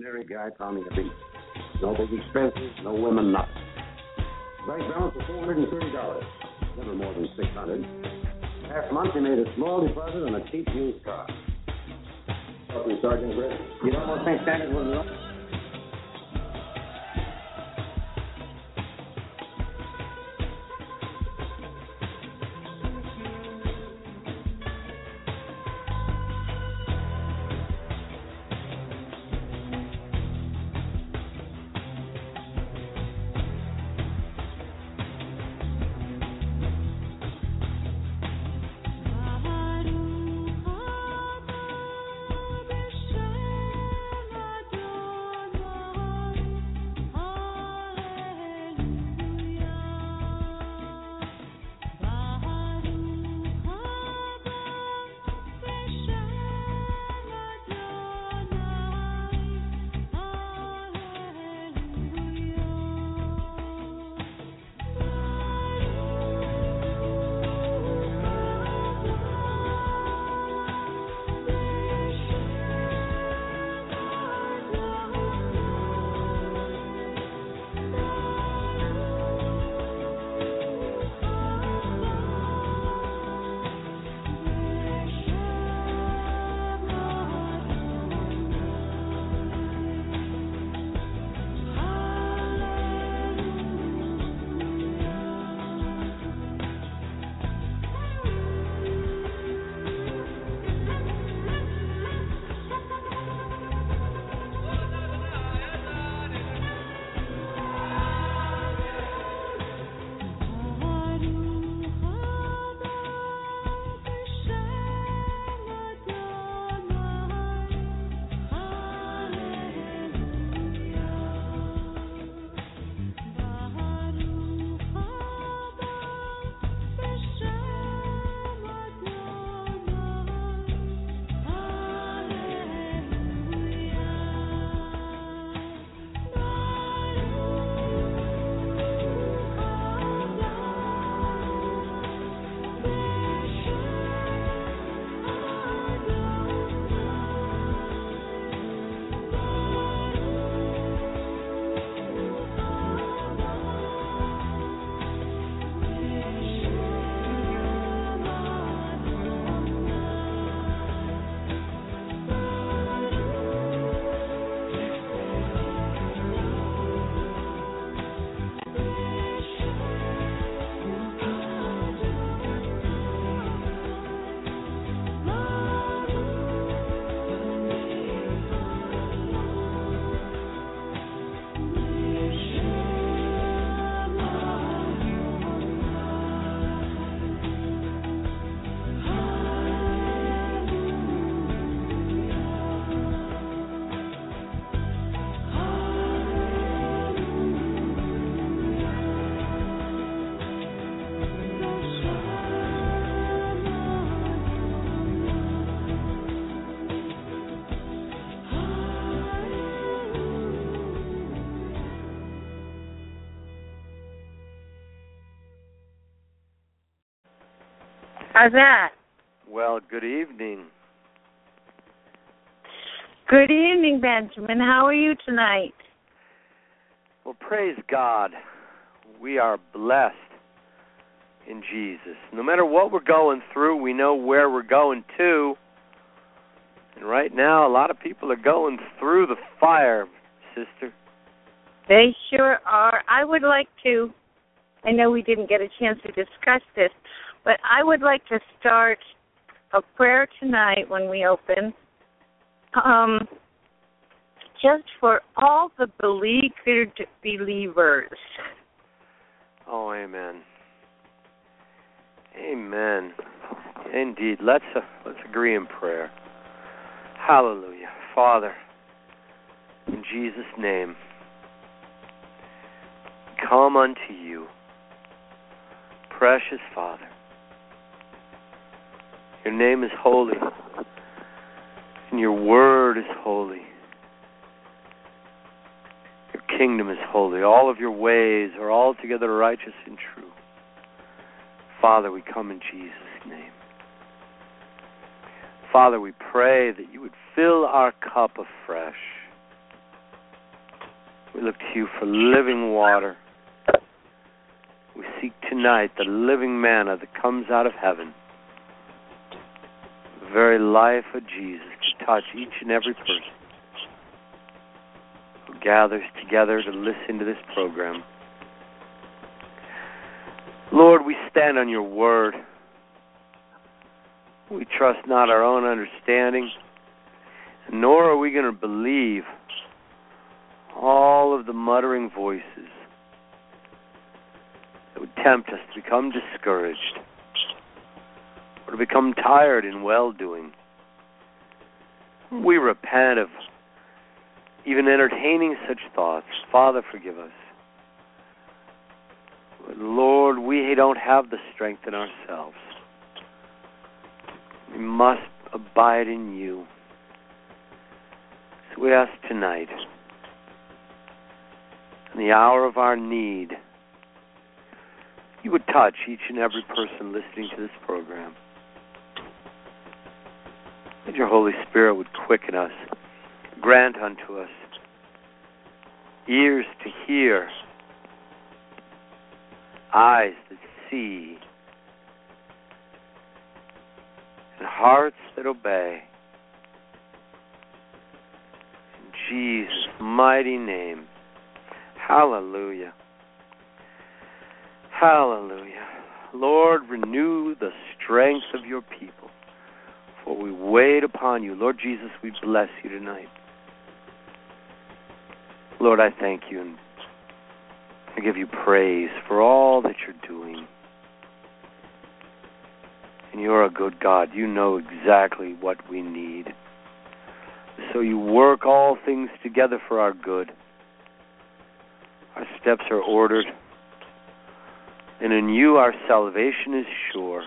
ordinary guy pounding a beat. No big expenses, no women, nothing. Bank balance of $430. Never more than $600. Last month he made a small deposit on a cheap used car. Help me, Sergeant Britt. You don't think Sanders was enough? How's that? Well, good evening. Good evening, Benjamin. How are you tonight? Well, praise God. We are blessed in Jesus. No matter what we're going through, we know where we're going to. And right now, a lot of people are going through the fire, sister. They sure are. I would like to, I know we didn't get a chance to discuss this, but I would like to start a prayer tonight when we open, just for all the beleaguered believers. Oh, amen. Amen. Indeed. Let's agree in prayer. Hallelujah. Father, in Jesus' name, come unto you, precious Father. Your name is holy, and your word is holy. Your kingdom is holy. All of your ways are altogether righteous and true. Father, we come in Jesus' name. Father, we pray that you would fill our cup afresh. We look to you for living water. We seek tonight the living manna that comes out of heaven, the very life of Jesus, to touch each and every person who gathers together to listen to this program. Lord, we stand on your word. We trust not our own understanding, nor are we going to believe all of the muttering voices that would tempt us to become discouraged or to become tired in well-doing. We repent of even entertaining such thoughts. Father, forgive us. But Lord, we don't have the strength in ourselves. We must abide in you. So we ask tonight, in the hour of our need, you would touch each and every person listening to this program. That your Holy Spirit would quicken us, grant unto us ears to hear, eyes that see, and hearts that obey. In Jesus' mighty name. Hallelujah. Hallelujah. Lord, renew the strength of your people, for we wait upon you. Lord Jesus, we bless you tonight. Lord, I thank you and I give you praise for all that you're doing. And you're a good God. You know exactly what we need. So you work all things together for our good. Our steps are ordered. And in you our salvation is sure.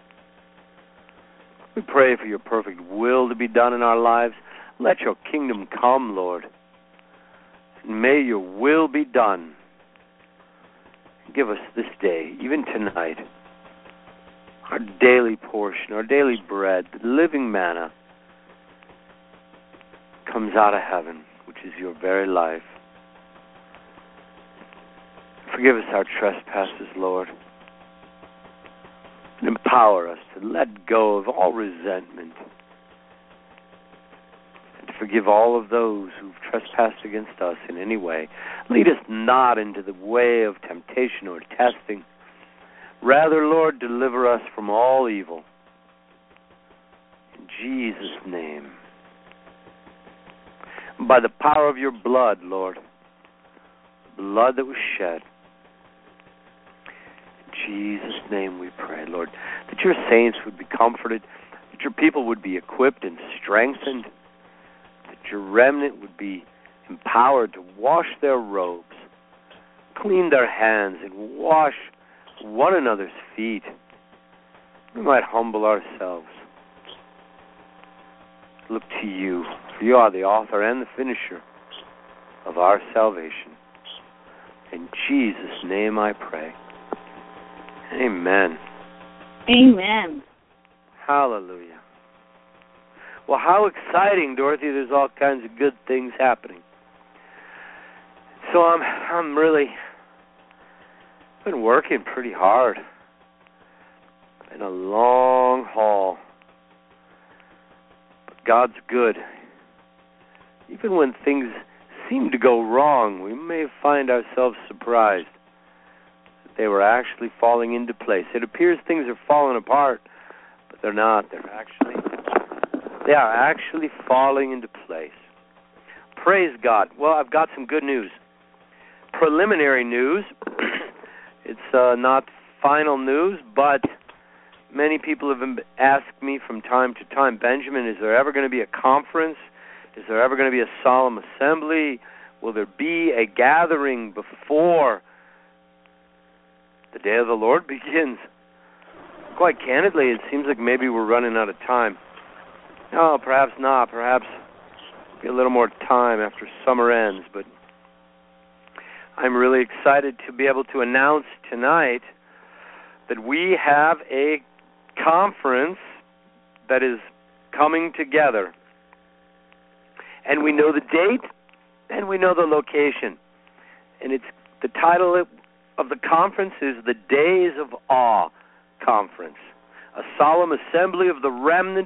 We pray for your perfect will to be done in our lives. Let your kingdom come, Lord. And may your will be done. Give us this day, even tonight, our daily portion, our daily bread, the living manna comes out of heaven, which is your very life. Forgive us our trespasses, Lord, and empower us to let go of all resentment and to forgive all of those who've trespassed against us in any way. Lead us not into the way of temptation or testing. Rather, Lord, deliver us from all evil. In Jesus' name. By the power of your blood, Lord, blood that was shed, in Jesus' name we pray, Lord, that your saints would be comforted, that your people would be equipped and strengthened, that your remnant would be empowered to wash their robes, clean their hands, and wash one another's feet. We might humble ourselves. Look to you, for you are the author and the finisher of our salvation. In Jesus' name I pray. Amen. Amen. Hallelujah. Well, how exciting, Dorothy. There's all kinds of good things happening. So I'm really been working pretty hard. Been a long haul. But God's good. Even when things seem to go wrong, we may find ourselves surprised that they were actually falling into place. It appears things are falling apart, but they're not. They are actually falling into place. Praise God. Well, I've got some good news. Preliminary news. It's not final news, but many people have asked me from time to time, Benjamin, is there ever going to be a conference? Is there ever going to be a solemn assembly? Will there be a gathering before the day of the Lord begins? Quite candidly, it seems like maybe we're running out of time. No, perhaps not. Perhaps be a little more time after summer ends, but I'm really excited to be able to announce tonight that we have a conference that is coming together. And we know the date, and we know the location. and it's the title of the conference is the Days of Awe Conference, a solemn assembly of the remnant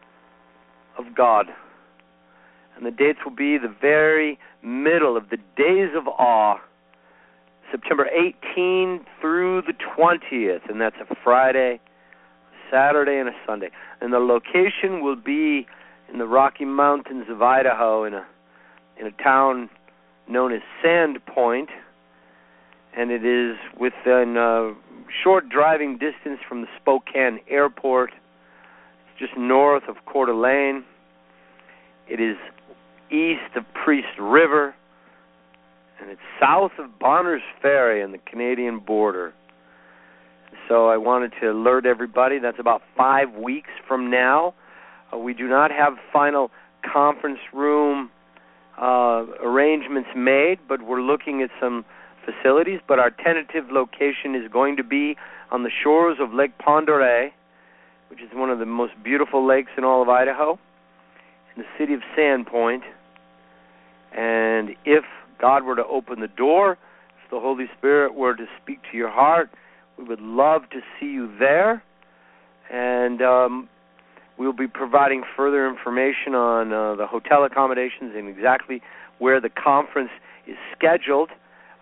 of God. And the dates will be the very middle of the Days of Awe, September 18 through the 20th, and that's a Friday, Saturday, and a Sunday. And the location will be in the Rocky Mountains of Idaho, in a town known as Sandpoint, and it is within a short driving distance from the Spokane Airport. It's just north of Coeur d'Alene. It is east of Priest River, and it's south of Bonners Ferry on the Canadian border. So I wanted to alert everybody, that's about 5 weeks from now. We do not have final conference room arrangements made, but we're looking at some facilities. But our tentative location is going to be on the shores of Lake Pend Oreille, which is one of the most beautiful lakes in all of Idaho, in the city of Sandpoint. And if God were to open the door, if the Holy Spirit were to speak to your heart, we would love to see you there. And we'll be providing further information on the hotel accommodations and exactly where the conference is scheduled.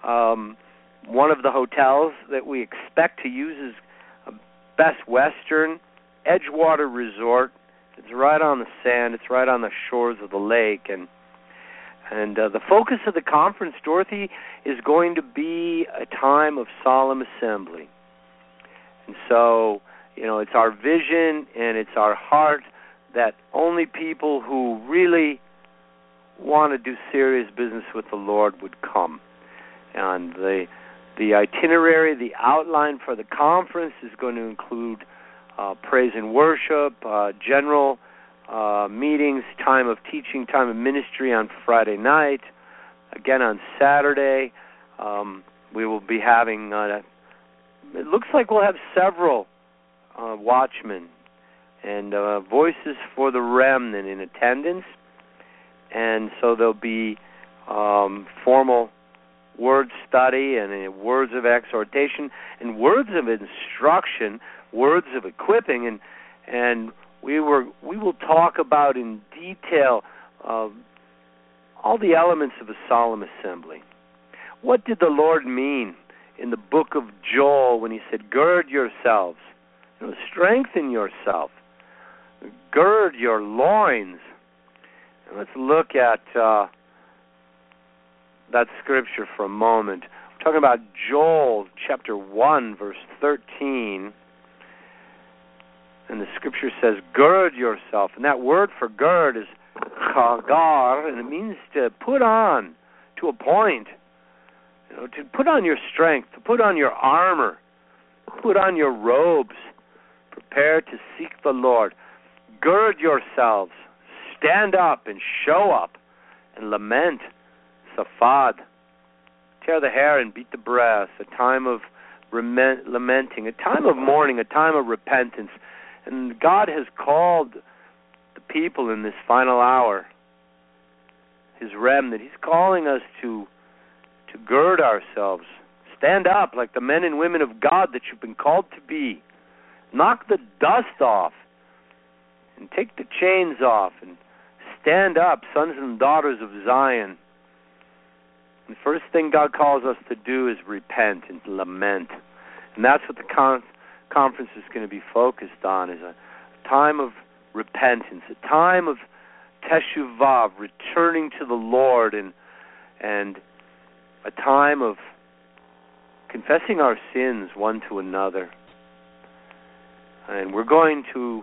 One of the hotels that we expect to use is Best Western Edgewater Resort. It's right on the sand. It's right on the shores of the lake. And the focus of the conference, Dorothy, is going to be a time of solemn assembly. And so, it's our vision and it's our heart that only people who really want to do serious business with the Lord would come. And the itinerary, the outline for the conference is going to include praise and worship, general meetings, time of teaching, time of ministry on Friday night. Again, on Saturday, we will be having, it looks like we'll have several watchmen and voices for the remnant in attendance. And so there'll be formal word study and words of exhortation and words of instruction, words of equipping, and we will talk about in detail all the elements of a solemn assembly. What did the Lord mean in the book of Joel when he said, gird yourselves, strengthen yourself, gird your loins? And let's look at that scripture for a moment. We're talking about Joel chapter 1, verse 13. And the scripture says, gird yourself. And that word for gird is chagar, and it means to put on, to appoint, to put on your strength, to put on your armor, put on your robes, prepare to seek the Lord. Gird yourselves, stand up and show up and lament. Safad, tear the hair and beat the breast, a time of lamenting, a time of mourning, a time of repentance. And God has called the people in this final hour, his remnant. He's calling us to gird ourselves, stand up like the men and women of God that you've been called to be. Knock the dust off and take the chains off and stand up, sons and daughters of Zion. The first thing God calls us to do is repent and lament. And that's what the conference is going to be focused on, is a time of repentance, a time of teshuvah, returning to the Lord, and a time of confessing our sins one to another. And we're going to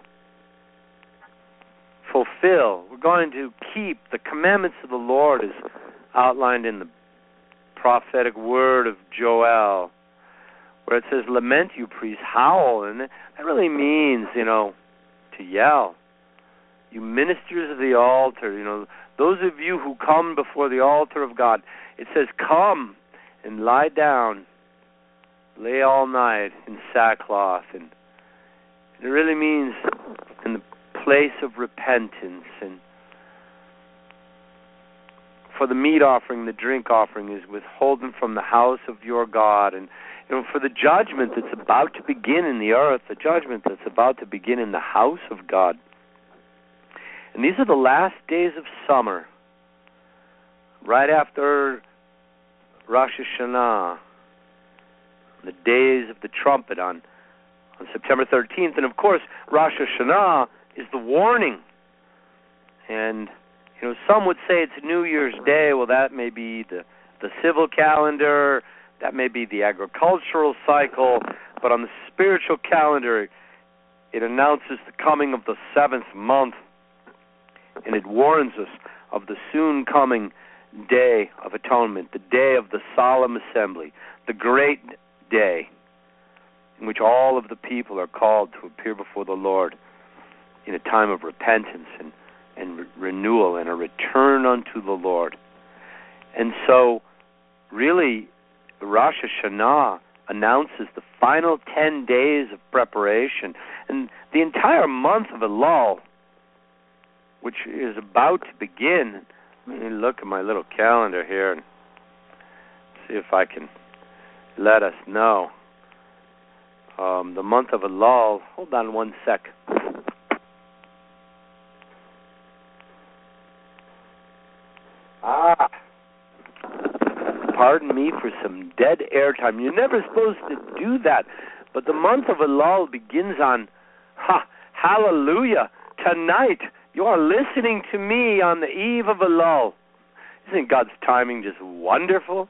we're going to keep the commandments of the Lord as outlined in the prophetic word of Joel, where it says, lament, you priests, howl. And that really means, to yell. You ministers of the altar, those of you who come before the altar of God, it says, come and lie down, lay all night in sackcloth. And it really means in the place of repentance and for the meat offering, the drink offering is withholden from the house of your God. And for the judgment that's about to begin in the earth, the judgment that's about to begin in the house of God. And these are the last days of summer, right after Rosh Hashanah, the days of the trumpet on September 13th. And of course, Rosh Hashanah is the warning. And some would say it's New Year's Day. Well, that may be the civil calendar, that may be the agricultural cycle, but on the spiritual calendar, it announces the coming of the 7th month, and it warns us of the soon coming Day of Atonement, the day of the solemn assembly, the great day in which all of the people are called to appear before the Lord in a time of repentance and renewal and a return unto the Lord. And so, really, Rosh Hashanah announces the final 10 days of preparation. And the entire month of Elul, which is about to begin, let me look at my little calendar here and see if I can let us know. The month of Elul, hold on one sec. Pardon me for some dead air time. You're never supposed to do that. But the month of Elul begins on, hallelujah, tonight. You are listening to me on the eve of Elul. Isn't God's timing just wonderful?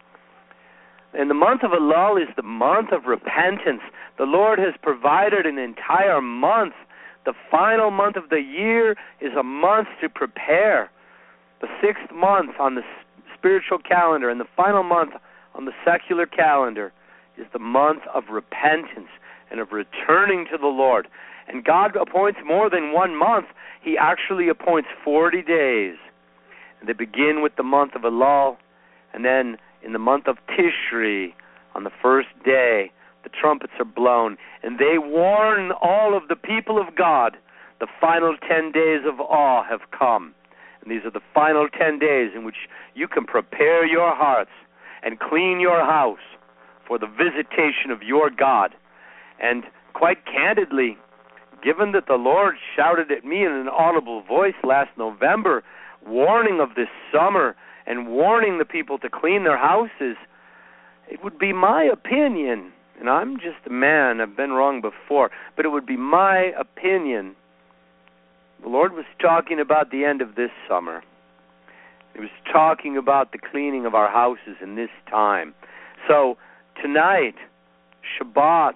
And the month of Elul is the month of repentance. The Lord has provided an entire month. The final month of the year is a month to prepare. The 6th month on the spiritual calendar and the final month on the secular calendar is the month of repentance and of returning to the Lord. And God appoints more than 1 month. He actually appoints 40 days. And they begin with the month of Elul, and then in the month of Tishri, on the first day, the trumpets are blown, and they warn all of the people of God. The final 10 days of awe have come. And these are the final 10 days in which you can prepare your hearts and clean your house for the visitation of your God. And quite candidly, given that the Lord shouted at me in an audible voice last November, warning of this summer and warning the people to clean their houses, it would be my opinion, and I'm just a man, I've been wrong before, but it would be my opinion, the Lord was talking about the end of this summer. He was talking about the cleaning of our houses in this time. So tonight, Shabbat,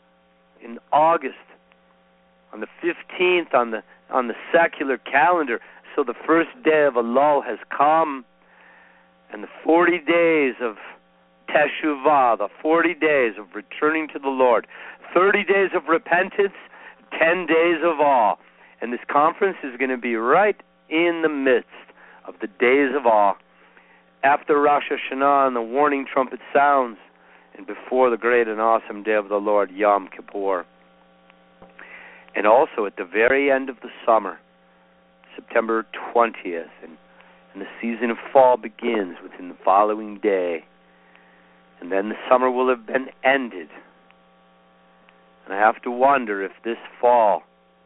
in August, on the 15th, on the secular calendar, so the first day of Elul has come, and the 40 days of Teshuvah, the 40 days of returning to the Lord, 30 days of repentance, 10 days of awe. And this conference is going to be right in the midst of the days of awe, after Rosh Hashanah and the warning trumpet sounds, and before the great and awesome day of the Lord, Yom Kippur. And also at the very end of the summer, September 20th, and the season of fall begins within the following day. And then the summer will have been ended. And I have to wonder if this fall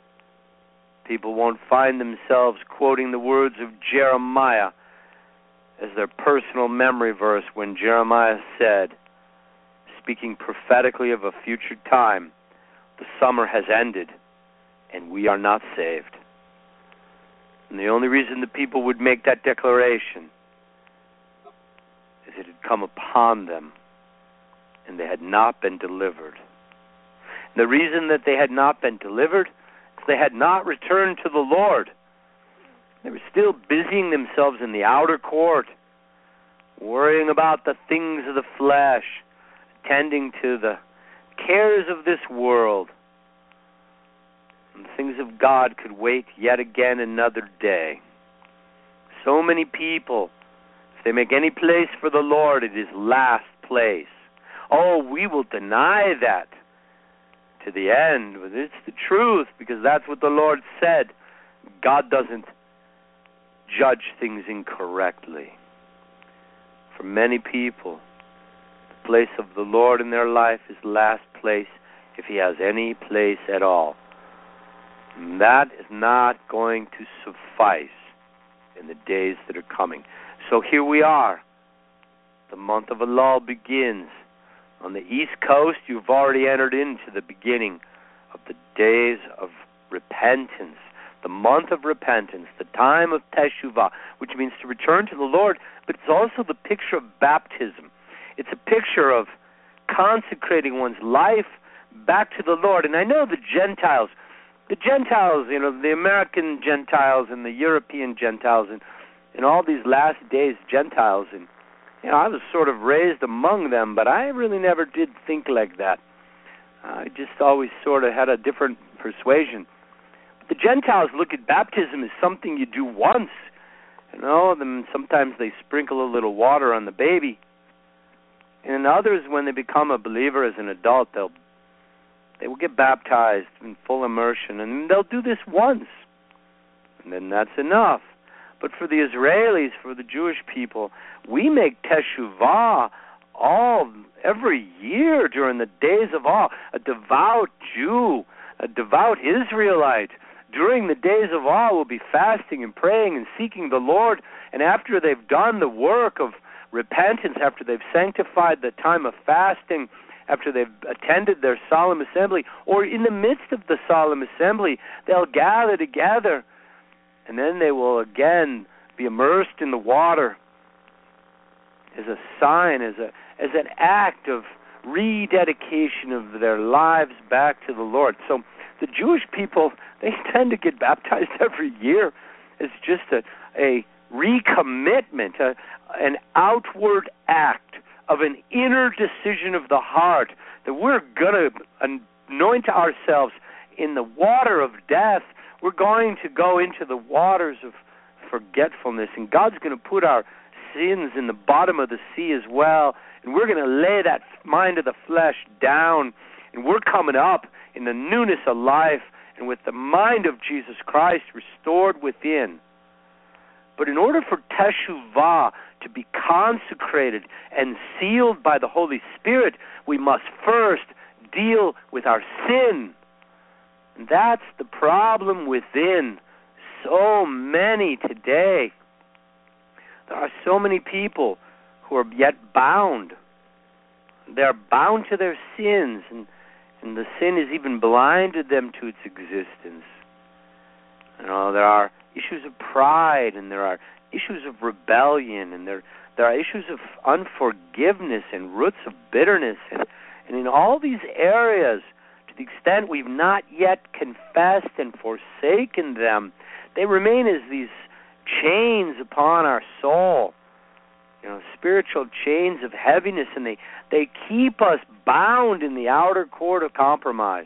people won't find themselves quoting the words of Jeremiah as their personal memory verse when Jeremiah said, speaking prophetically of a future time, the summer has ended and we are not saved. And the only reason the people would make that declaration is it had come upon them and they had not been delivered. And the reason that they had not been delivered is they had not returned to the Lord. They were still busying themselves in the outer court, worrying about the things of the flesh, attending to the cares of this world. And the things of God could wait yet again another day. So many people, if they make any place for the Lord, it is last place. Oh, we will deny that to the end, but it's the truth, because that's what the Lord said. God doesn't judge things incorrectly. For many people, the place of the Lord in their life is the last place, if he has any place at all. And that is not going to suffice in the days that are coming. So here we are. The month of Elul begins. On the East Coast, you've already entered into the beginning of the days of repentance, the month of repentance, the time of Teshuvah, which means to return to the Lord, but it's also the picture of baptism. It's a picture of consecrating one's life back to the Lord. And I know the Gentiles, the American Gentiles and the European Gentiles, and all these last days Gentiles, and I was sort of raised among them, but I really never did think like that. I just always sort of had a different persuasion. But the Gentiles look at baptism as something you do once. Then sometimes they sprinkle a little water on the baby. And others, when they become a believer as an adult, they will get baptized in full immersion, and they'll do this once. And then that's enough. But for the Israelis, for the Jewish people, we make Teshuvah every year during the days of awe. A devout Jew, a devout Israelite, during the days of awe will be fasting and praying and seeking the Lord. And after they've done the work of repentance, after they've sanctified the time of fasting, after they've attended their solemn assembly, or in the midst of the solemn assembly, they'll gather together. And then they will again be immersed in the water as a sign, as an act of rededication of their lives back to the Lord. So the Jewish people, they tend to get baptized every year. It's just a recommitment, an outward act of an inner decision of the heart that we're going to anoint ourselves in the water of death. We're going to go into the waters of forgetfulness, and God's going to put our sins in the bottom of the sea as well, and we're going to lay that mind of the flesh down, and we're coming up in the newness of life and with the mind of Jesus Christ restored within. But in order for Teshuvah to be consecrated and sealed by the Holy Spirit, we must first deal with our sin. And that's the problem within so many today. There are so many people who are yet bound. They're bound to their sins, and the sin has even blinded them to its existence. There are issues of pride, and there are issues of rebellion, and there are issues of unforgiveness and roots of bitterness. And in all these areas, to the extent we've not yet confessed and forsaken them, they remain as these chains upon our soul, spiritual chains of heaviness, and they keep us bound in the outer court of compromise.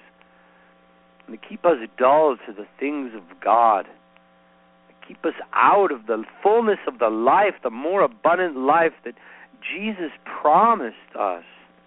And they keep us dull to the things of God. They keep us out of the fullness of the life, the more abundant life that Jesus promised us.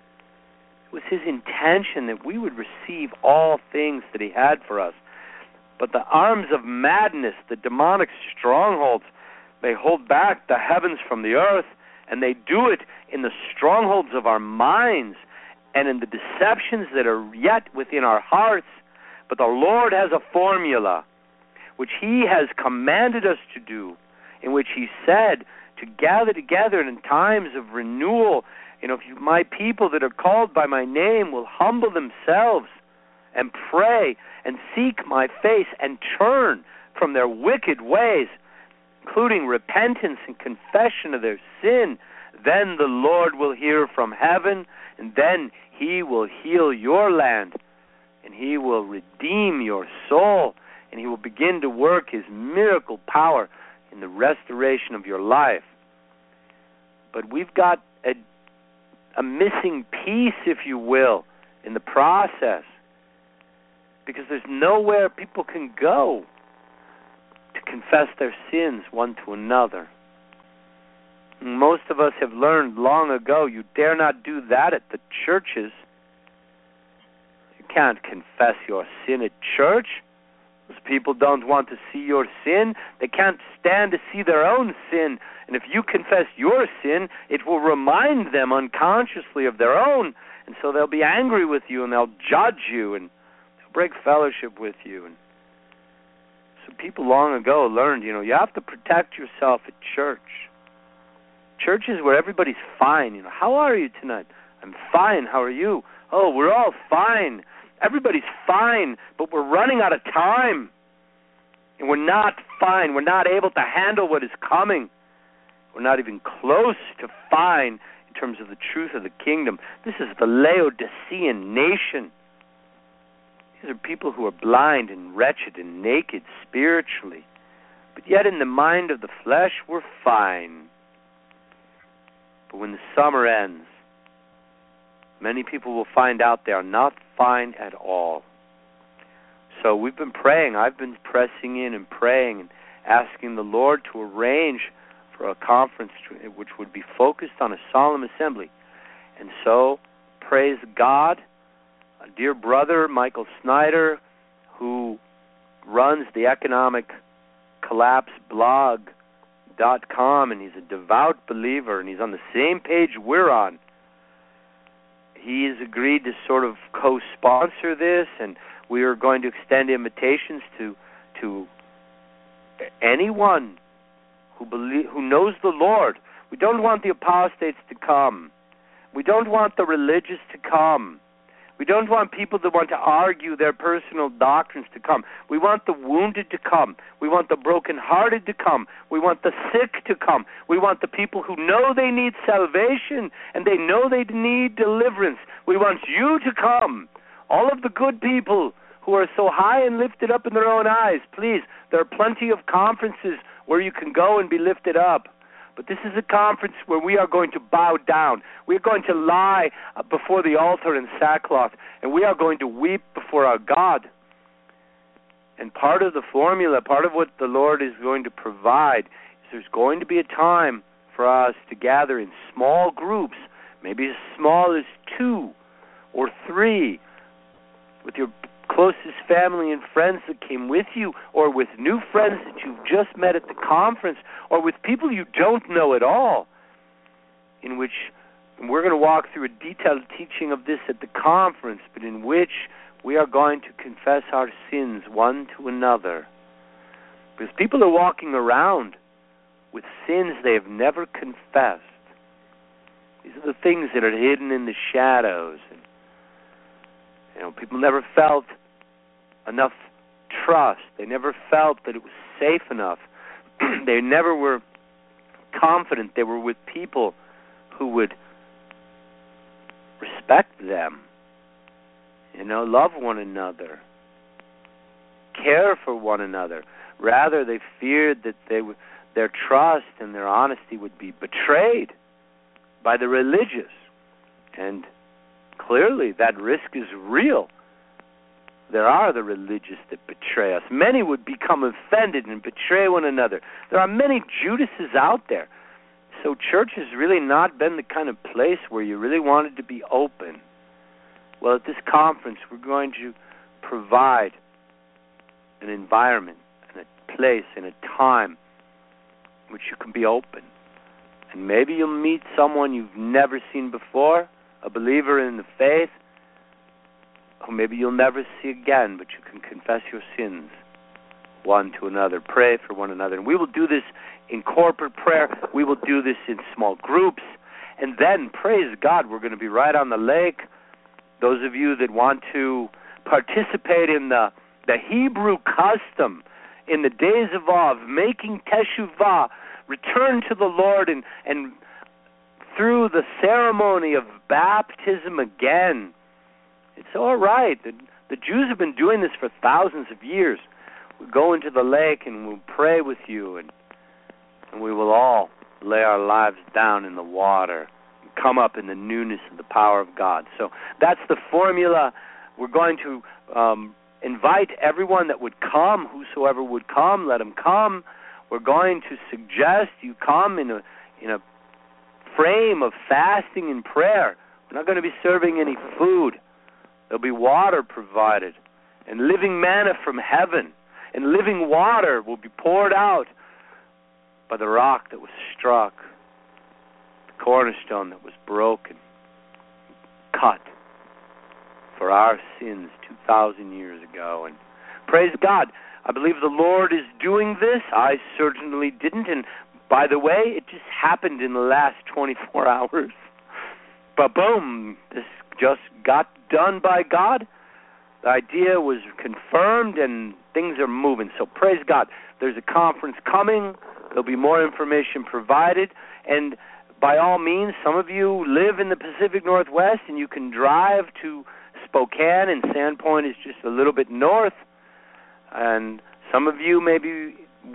It was his intention that we would receive all things that he had for us. But the arms of madness, the demonic strongholds, they hold back the heavens from the earth, and they do it in the strongholds of our minds and in the deceptions that are yet within our hearts. But the Lord has a formula which he has commanded us to do, in which he said to gather together in times of renewal. If my people that are called by my name will humble themselves and pray and seek my face and turn from their wicked ways, including repentance and confession of their sin, then the Lord will hear from heaven, and then he will heal your land, and he will redeem your soul, and he will begin to work his miracle power in the restoration of your life. But we've got a missing piece, if you will, in the process, because there's nowhere people can go to confess their sins one to another. And most of us have learned long ago, you dare not do that at the churches. You can't confess your sin at church. Those people don't want to see your sin. They can't stand to see their own sin And if you confess your sin, it will remind them unconsciously of their own, and so they'll be angry with you, and they'll judge you, and they'll break fellowship with you. And so people long ago learned, you have to protect yourself at church. Church is where everybody's fine. How are you tonight? I'm fine. How are you? Oh, we're all fine. Everybody's fine, but we're running out of time. And we're not fine. We're not able to handle what is coming. We're not even close to fine in terms of the truth of the kingdom. This is the Laodicean nation. These are people who are blind and wretched and naked spiritually. But yet in the mind of the flesh, we're fine. But when the summer ends, many people will find out they are not fine at all. So we've been praying. I've been pressing in and praying and asking the Lord to arrange for a conference which would be focused on a solemn assembly. And so, praise God, a dear brother, Michael Snyder, who runs the Economic Collapse blog.com, and he's a devout believer, and he's on the same page we're on. He has agreed to sort of co-sponsor this, and we are going to extend invitations to anyone who knows the Lord. We don't want the apostates to come. We don't want the religious to come. We don't want people that want to argue their personal doctrines to come. We want the wounded to come. We want the brokenhearted to come. We want the sick to come. We want the people who know they need salvation and they know they need deliverance. We want you to come. All of the good people who are so high and lifted up in their own eyes, please, there are plenty of conferences where you can go and be lifted up. But this is a conference where we are going to bow down. We are going to lie before the altar in sackcloth, and we are going to weep before our God. And part of the formula, part of what the Lord is going to provide, is there's going to be a time for us to gather in small groups, maybe as small as 2 or 3, with your closest family and friends that came with you, or with new friends that you've just met at the conference, or with people you don't know at all, in which, and we're going to walk through a detailed teaching of this at the conference, but in which we are going to confess our sins one to another. Because people are walking around with sins they have never confessed. These are the things that are hidden in the shadows. And, people never felt enough trust. They never felt that it was safe enough. They never were confident they were with people who would respect them, love one another, care for one another. Rather, they feared that their trust and their honesty would be betrayed by the religious. And clearly, that risk is real. There are the religious that betray us. Many would become offended and betray one another. There are many Judases out there. So church has really not been the kind of place where you really wanted to be open. Well, at this conference, we're going to provide an environment and a place and a time in which you can be open. And maybe you'll meet someone you've never seen before, a believer in the faith, who maybe you'll never see again, but you can confess your sins one to another. Pray for one another. And we will do this in corporate prayer. We will do this in small groups. And then, praise God, we're going to be right on the lake. Those of you that want to participate in the Hebrew custom in the days of awe, of making teshuvah, return to the Lord, and through the ceremony of baptism again. It's all right. The Jews have been doing this for thousands of years. We'll go into the lake and we'll pray with you, and we will all lay our lives down in the water and come up in the newness and the power of God. So that's the formula. We're going to invite everyone that would come, whosoever would come, let them come. We're going to suggest you come in a frame of fasting and prayer. We're not going to be serving any food. There'll be water provided, and living manna from heaven, and living water will be poured out by the rock that was struck, the cornerstone that was broken, cut for our sins 2,000 years ago. And praise God, I believe the Lord is doing this. I certainly didn't. And by the way, it just happened in the last 24 hours. But boom, this just got done by God. The idea was confirmed, and things are moving. So praise God. There's a conference coming. There'll be more information provided. And by all means, some of you live in the Pacific Northwest, and you can drive to Spokane, and Sandpoint is just a little bit north. And some of you maybe,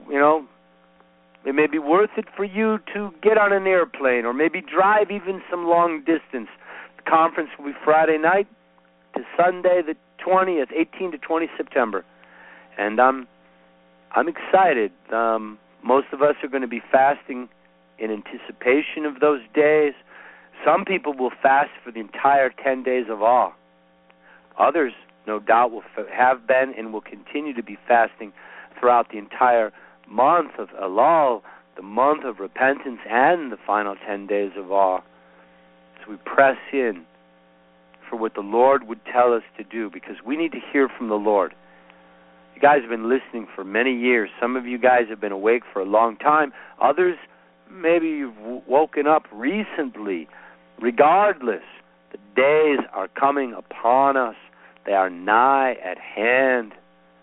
it may be worth it for you to get on an airplane or maybe drive even some long distance. The conference will be Friday night to Sunday the 20th, 18 to 20 September. And I'm excited. Most of us are going to be fasting in anticipation of those days. Some people will fast for the entire 10 days of awe. Others, no doubt, will have been and will continue to be fasting throughout the entire month of Elul, the month of repentance, and the final 10 days of awe. So we press in for what the Lord would tell us to do, because we need to hear from the Lord. You guys have been listening for many years. Some of you guys have been awake for a long time. Others, maybe you've woken up recently. Regardless, the days are coming upon us. They are nigh at hand.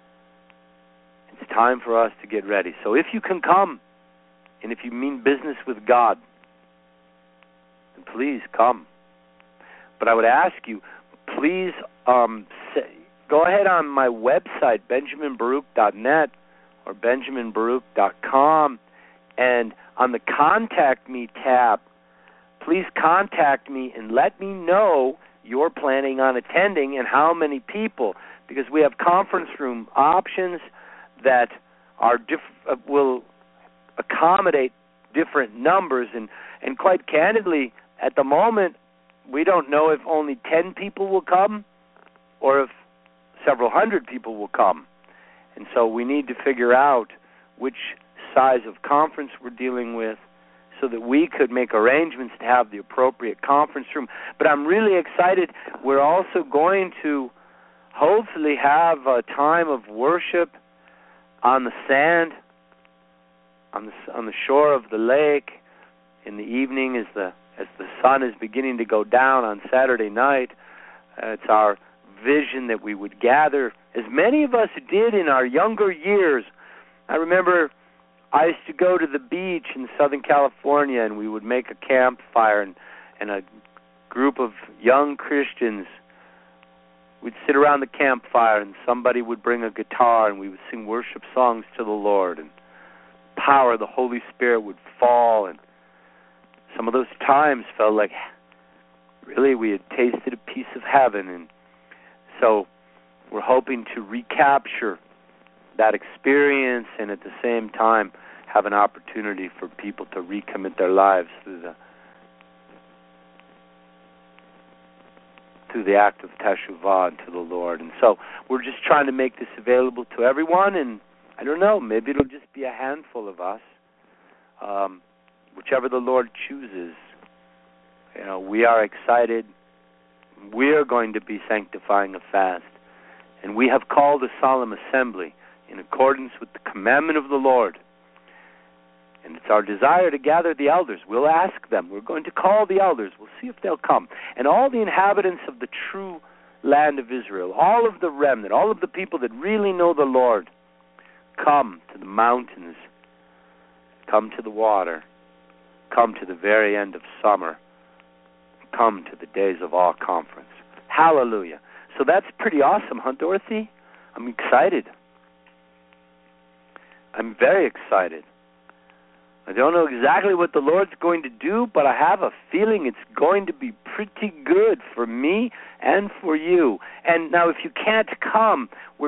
It's time for us to get ready. So if you can come, and if you mean business with God, then please come. But I would ask you, please go ahead on my website, benjaminbaruch.net or benjaminbaruch.com, and on the Contact Me tab, please contact me and let me know you're planning on attending and how many people, because we have conference room options that are will accommodate different numbers, and quite candidly, at the moment, we don't know if only 10 people will come or if several hundred people will come. And so we need to figure out which size of conference we're dealing with so that we could make arrangements to have the appropriate conference room. But I'm really excited. We're also going to hopefully have a time of worship on the sand, on the shore of the lake in the evening as the sun is beginning to go down on Saturday night. It's our vision that we would gather, as many of us did in our younger years. I remember I used to go to the beach in Southern California, and we would make a campfire, and a group of young Christians would sit around the campfire, and somebody would bring a guitar, and we would sing worship songs to the Lord, and power of the Holy Spirit would fall, and some of those times felt like really we had tasted a piece of heaven. And so we're hoping to recapture that experience and at the same time have an opportunity for people to recommit their lives through the act of teshuvah to the Lord. And so we're just trying to make this available to everyone, and I don't know, maybe it'll just be a handful of us. Whichever the Lord chooses. We are excited. We are going to be sanctifying a fast. And we have called a solemn assembly in accordance with the commandment of the Lord. And it's our desire to gather the elders. We'll ask them. We're going to call the elders. We'll see if they'll come. And all the inhabitants of the true land of Israel, all of the remnant, all of the people that really know the Lord, come to the mountains, come to the water, come to the very end of summer, come to the Days of Awe conference. Hallelujah. So that's pretty awesome, huh, Dorothy? I'm excited. I'm very excited. I don't know exactly what the Lord's going to do, but I have a feeling it's going to be pretty good for me and for you. And now if you can't come,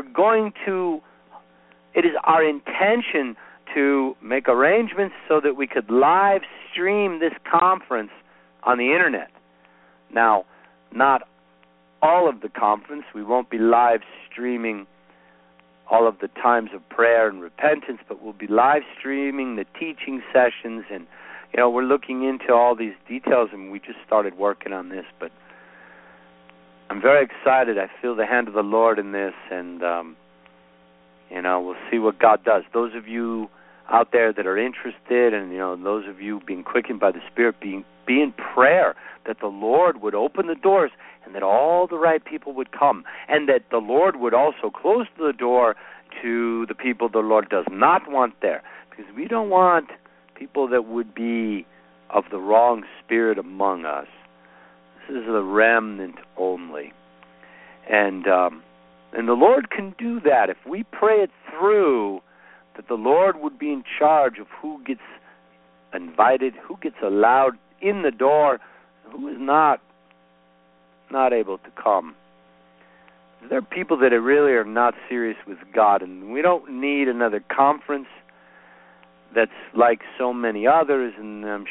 it is our intention to make arrangements so that we could live stream this conference on the internet. Now, not all of the conference. We won't be live streaming all of the times of prayer and repentance, but we'll be live streaming the teaching sessions, and we're looking into all these details, and we just started working on this, but I'm very excited. I feel the hand of the Lord in this, and we'll see what God does. Those of you out there that are interested, and those of you being quickened by the Spirit, be in prayer that the Lord would open the doors and that all the right people would come, and that the Lord would also close the door to the people the Lord does not want there, because we don't want people that would be of the wrong spirit among us. This is the remnant only. And the Lord can do that if we pray it through, that the Lord would be in charge of who gets invited, who gets allowed in the door, who is not able to come. There are people that really are not serious with God, and we don't need another conference that's like so many others, and I'm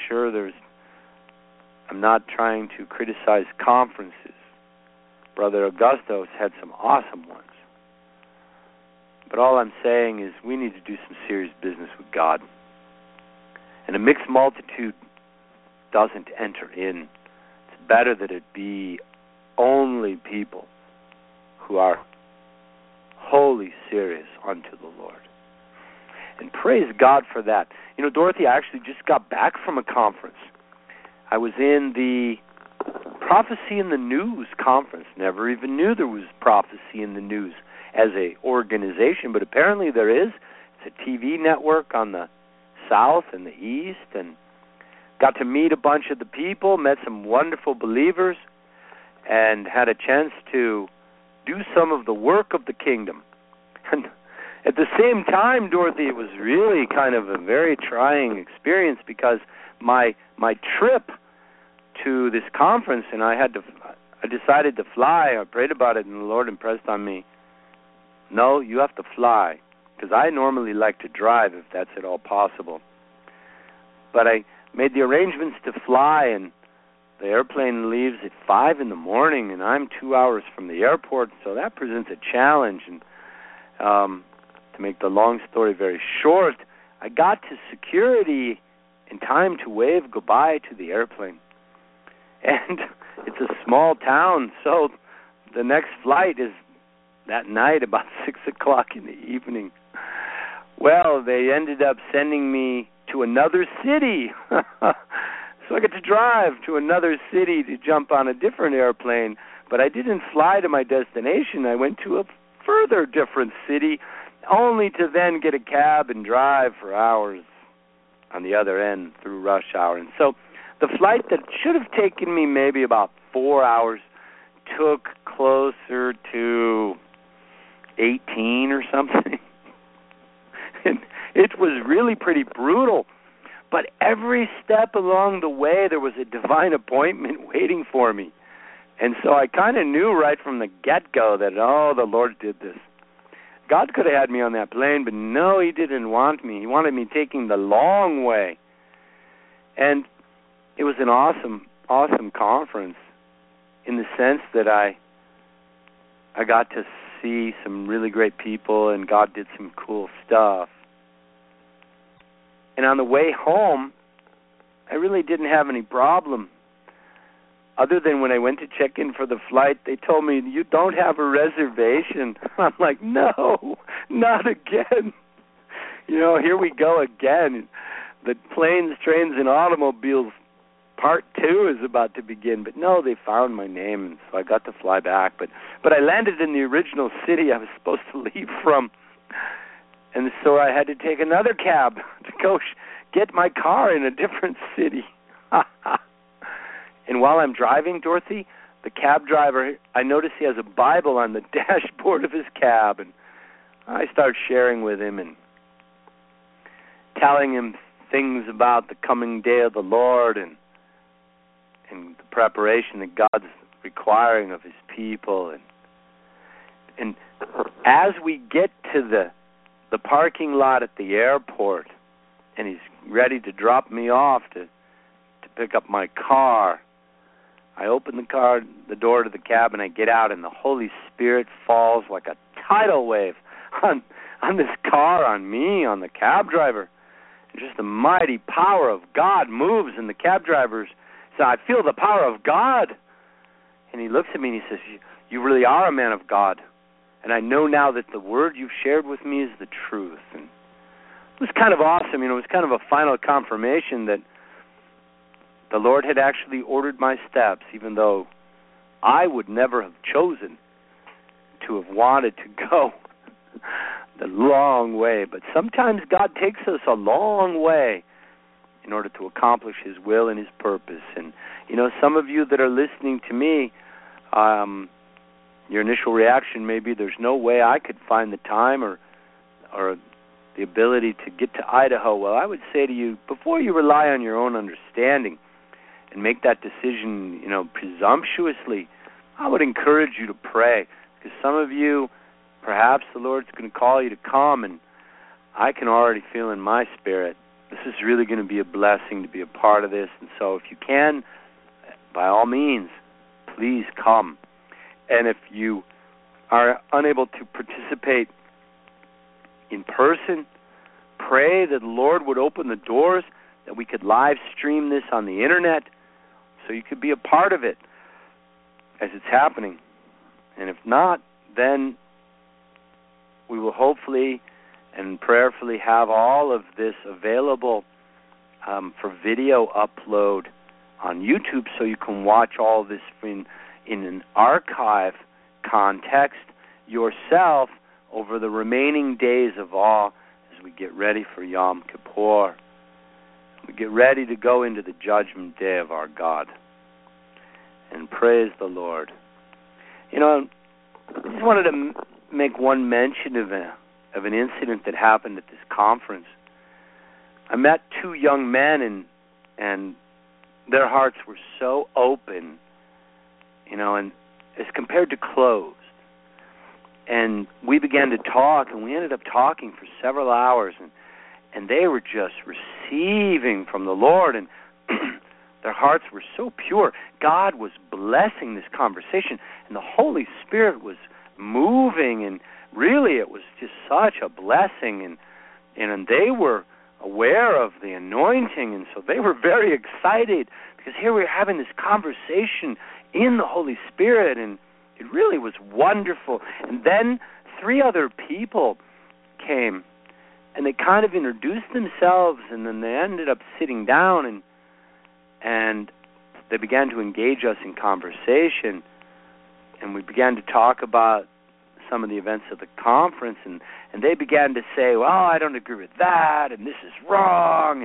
not trying to criticize conferences. Brother Augusto's had some awesome ones. But all I'm saying is we need to do some serious business with God. And a mixed multitude doesn't enter in. It's better that it be only people who are wholly serious unto the Lord. And praise God for that. Dorothy, I actually just got back from a conference. I was in the Prophecy in the News conference. Never even knew there was Prophecy in the News as a organization, but apparently there is. It's a TV network on the South and the East, and got to meet a bunch of the people, met some wonderful believers, and had a chance to do some of the work of the kingdom. And at the same time, Dorothy, it was really kind of a very trying experience, because my trip to this conference, and I decided to fly. I prayed about it, and the Lord impressed on me, no, you have to fly, because I normally like to drive if that's at all possible. But I made the arrangements to fly, and the airplane leaves at 5 in the morning, and I'm 2 hours from the airport, so that presents a challenge. And to make the long story very short, I got to security in time to wave goodbye to the airplane. And it's a small town, so the next flight is that night about 6 o'clock in the evening. Well, they ended up sending me to another city. So I got to drive to another city to jump on a different airplane. But I didn't fly to my destination. I went to a further different city, only to then get a cab and drive for hours on the other end through rush hour. And so the flight that should have taken me maybe about 4 hours took closer to 18 or something. And it was really pretty brutal. But every step along the way, there was a divine appointment waiting for me. And so I kind of knew right from the get-go that, the Lord did this. God could have had me on that plane, but no, He didn't want me. He wanted me taking the long way. And it was an awesome, awesome conference in the sense that I got to see some really great people, and God did some cool stuff. And on the way home, I really didn't have any problem. Other than when I went to check in for the flight, they told me, you don't have a reservation. I'm like, no, not again. Here we go again. The Planes, Trains, and Automobiles Part 2 is about to begin. But no, they found my name, and so I got to fly back. But I landed in the original city I was supposed to leave from. And so I had to take another cab to go get my car in a different city. And while I'm driving, Dorothy, the cab driver, I notice he has a Bible on the dashboard of his cab. And I start sharing with him and telling him things about the coming day of the Lord and the preparation that God's requiring of His people. And as we get to the parking lot at the airport, and he's ready to drop me off to pick up my car, I open the door to the cab, and I get out, and the Holy Spirit falls like a tidal wave on this car, on me, on the cab driver. And just the mighty power of God moves in the cab driver's. So I feel the power of God. And he looks at me and he says, you really are a man of God. And I know now that the word you've shared with me is the truth. And it was kind of awesome. It was kind of a final confirmation that the Lord had actually ordered my steps, even though I would never have chosen to have wanted to go the long way. But sometimes God takes us a long way in order to accomplish His will and His purpose. And, some of you that are listening to me, your initial reaction may be, there's no way I could find the time or the ability to get to Idaho. Well, I would say to you, before you rely on your own understanding and make that decision, presumptuously, I would encourage you to pray. Because some of you, perhaps the Lord's going to call you to come, and I can already feel in my spirit, this is really going to be a blessing to be a part of this. And so if you can, by all means, please come. And if you are unable to participate in person, pray that the Lord would open the doors, that we could live stream this on the internet so you could be a part of it as it's happening. And if not, then we will hopefully and prayerfully have all of this available for video upload on YouTube, so you can watch all this in an archive context yourself over the remaining days of awe as we get ready for Yom Kippur. We get ready to go into the judgment day of our God. And praise the Lord. I just wanted to make one mention of an incident that happened at this conference. I met two young men, and their hearts were so open, and as compared to closed. And we began to talk, and we ended up talking for several hours, and they were just receiving from the Lord, and their hearts were so pure. God was blessing this conversation, and the Holy Spirit was moving, and really it was just such a blessing, and they were aware of the anointing, and so they were very excited, because here we were having this conversation in the Holy Spirit, and it really was wonderful. And then 3 other people came, and they kind of introduced themselves, and then they ended up sitting down, and they began to engage us in conversation, and we began to talk about some of the events of the conference, and they began to say, well, I don't agree with that, and this is wrong,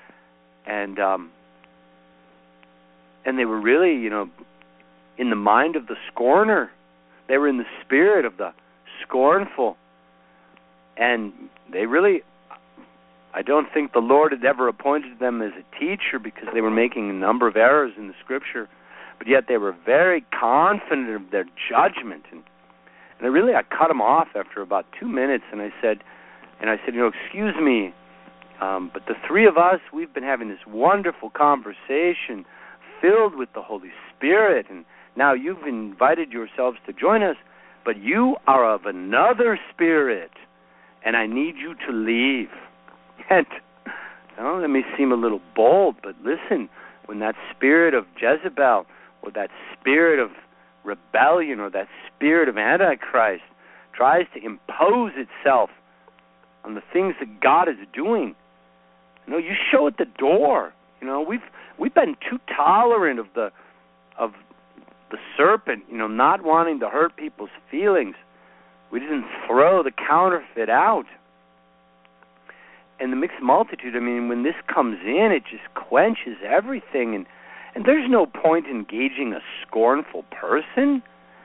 and they were really, in the mind of the scorner. They were in the spirit of the scornful, and they really, I don't think the Lord had ever appointed them as a teacher, because they were making a number of errors in the Scripture, but yet they were very confident of their judgment, and I cut them off after about 2 minutes, and I said, excuse me, but the 3 of us, we've been having this wonderful conversation filled with the Holy Spirit, and now you've invited yourselves to join us, but you are of another spirit, and I need you to leave. And that may seem a little bold, but listen, when that spirit of Jezebel, or that spirit of rebellion, or that spirit of Antichrist tries to impose itself on the things that God is doing, you show it the door. We've been too tolerant of the serpent, not wanting to hurt people's feelings. We didn't throw the counterfeit out. And the mixed multitude, when this comes in, it just quenches everything, and there's no point in engaging a scornful person,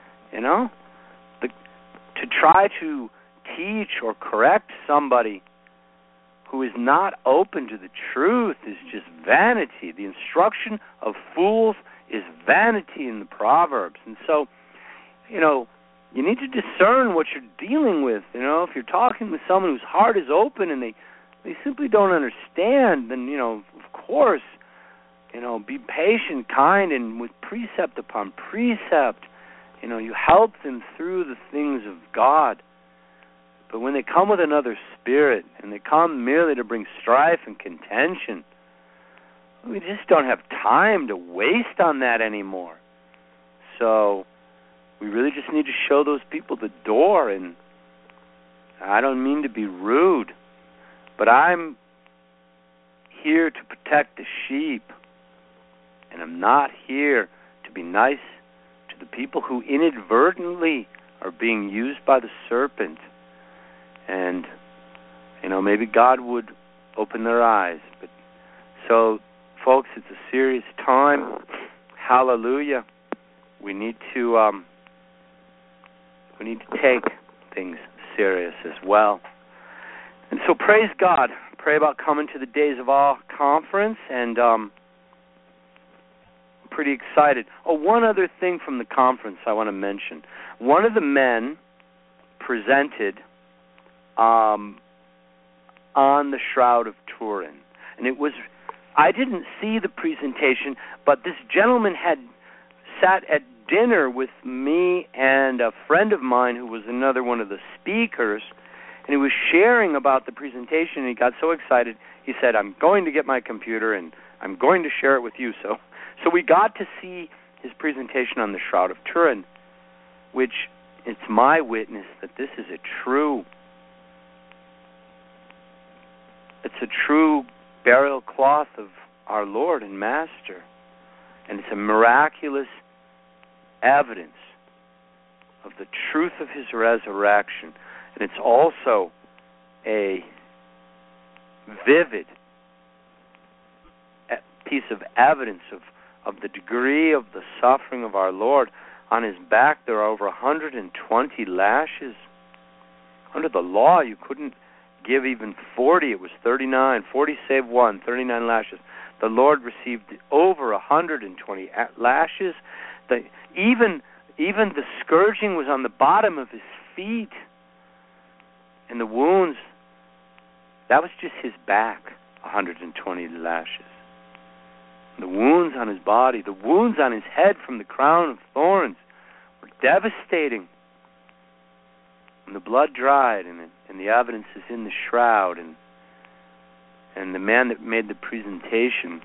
to try to teach or correct somebody who is not open to the truth is just vanity. The instruction of fools is vanity in the Proverbs. And so, you need to discern what you're dealing with. If you're talking with someone whose heart is open and they simply don't understand, then, of course, be patient, kind, and with precept upon precept, you help them through the things of God. But when they come with another spirit, and they come merely to bring strife and contention, we just don't have time to waste on that anymore. So we really just need to show those people the door. And I don't mean to be rude, but I'm here to protect the sheep. And I'm not here to be nice to the people who inadvertently are being used by the serpent. And, maybe God would open their eyes. But so, folks, it's a serious time. Hallelujah. We need to take things serious as well. And so praise God. Pray about coming to the Days of Awe conference, and I'm pretty excited. Oh, one other thing from the conference I want to mention. One of the men presented on the Shroud of Turin, and I didn't see the presentation, but this gentleman had sat at dinner with me and a friend of mine who was another one of the speakers, and he was sharing about the presentation, and he got so excited, he said, I'm going to get my computer, and I'm going to share it with you. So we got to see his presentation on the Shroud of Turin, which it's my witness that this is a true burial cloth of our Lord and Master, and it's a miraculous evidence of the truth of his resurrection, and it's also a vivid piece of evidence of the degree of the suffering of our Lord. On his back there are over 120 lashes. Under the law you couldn't give even 40, it was 39, 40 save 1, 39 lashes. The Lord received over 120 lashes. Even the scourging was on the bottom of his feet. And the wounds, that was just his back, 120 lashes. The wounds on his body, the wounds on his head from the crown of thorns were devastating. And the blood dried, and the evidence is in the shroud. And the man that made the presentation,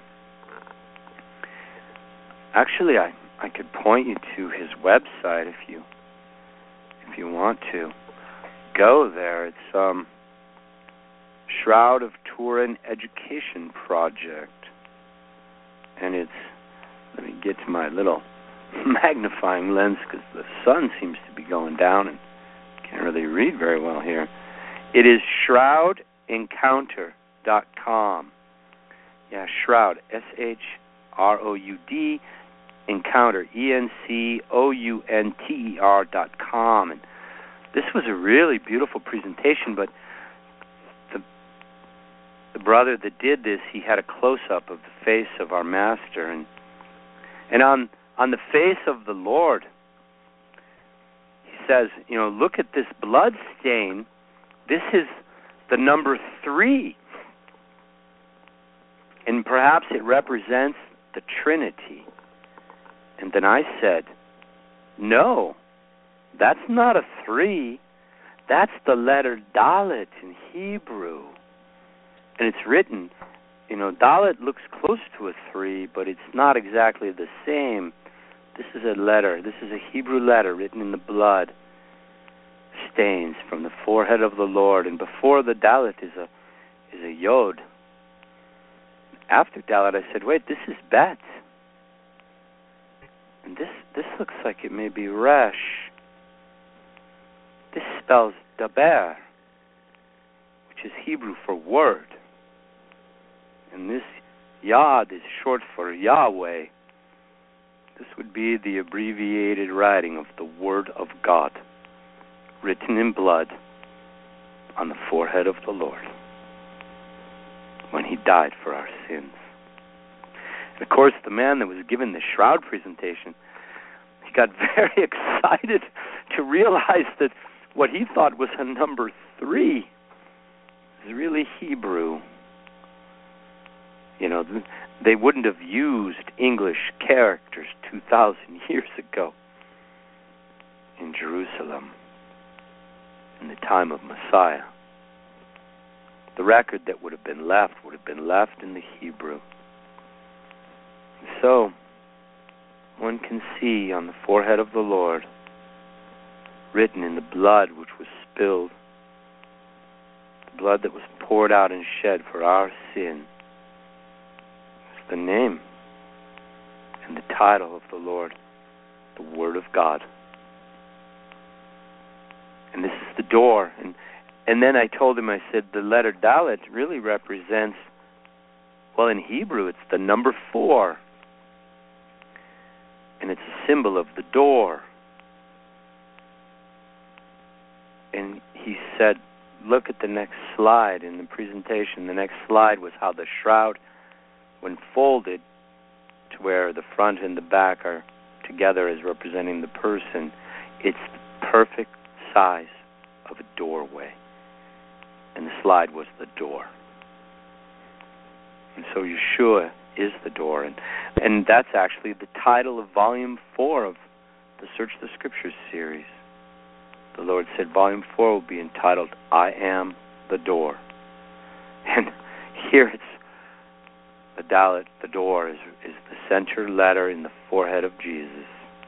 actually, I could point you to his website if you want to go there. It's Shroud of Turin Education Project, and it's, let me get to my little magnifying lens because the sun seems to be going down and can't really read very well here. It is shroudencounter.com. Yeah, Shroud, SHROUD, Encounter, ENCOUNTER.com. And this was a really beautiful presentation, but the brother that did this, he had a close-up of the face of our Master, and on the face of the Lord, he says, look at this blood stain. This is the number 3, and perhaps it represents the Trinity. And then I said, no, that's not a 3. That's the letter Dalet in Hebrew. And it's written, Dalet looks close to a 3, but it's not exactly the same. This is a letter. This is a Hebrew letter written in the blood stains from the forehead of the Lord. And before the Dalet is a Yod. After Dalet, I said, wait, this is Bet. And this looks like it may be Resh. This spells Daber, which is Hebrew for word. And this Yod is short for Yahweh. This would be the abbreviated writing of the Word of God, written in blood on the forehead of the Lord when he died for our sins. And of course, the man that was given the shroud presentation, he got very excited to realize that what he thought was a number 3 is really Hebrew. They wouldn't have used English characters 2,000 years ago in Jerusalem. in the time of Messiah. The record that would have been left in the Hebrew. And so, one can see on the forehead of the Lord, written in the blood which was spilled, the blood that was poured out and shed for our sin, is the name and the title of the Lord, the Word of God. And this is the door. And then I told him, I said, the letter Dalet really represents, well, in Hebrew, it's the number 4. And it's a symbol of the door. And he said, look at the next slide in the presentation. The next slide was how the shroud, when folded to where the front and the back are together as representing the person, it's the perfect size of a doorway. And the slide was the door. And so Yeshua is the door. And that's actually the title of Volume 4 of the Search the Scriptures series. The Lord said Volume 4 will be entitled, I Am the Door. And here it's the Dalet, the door, is the center letter in the forehead of Jesus.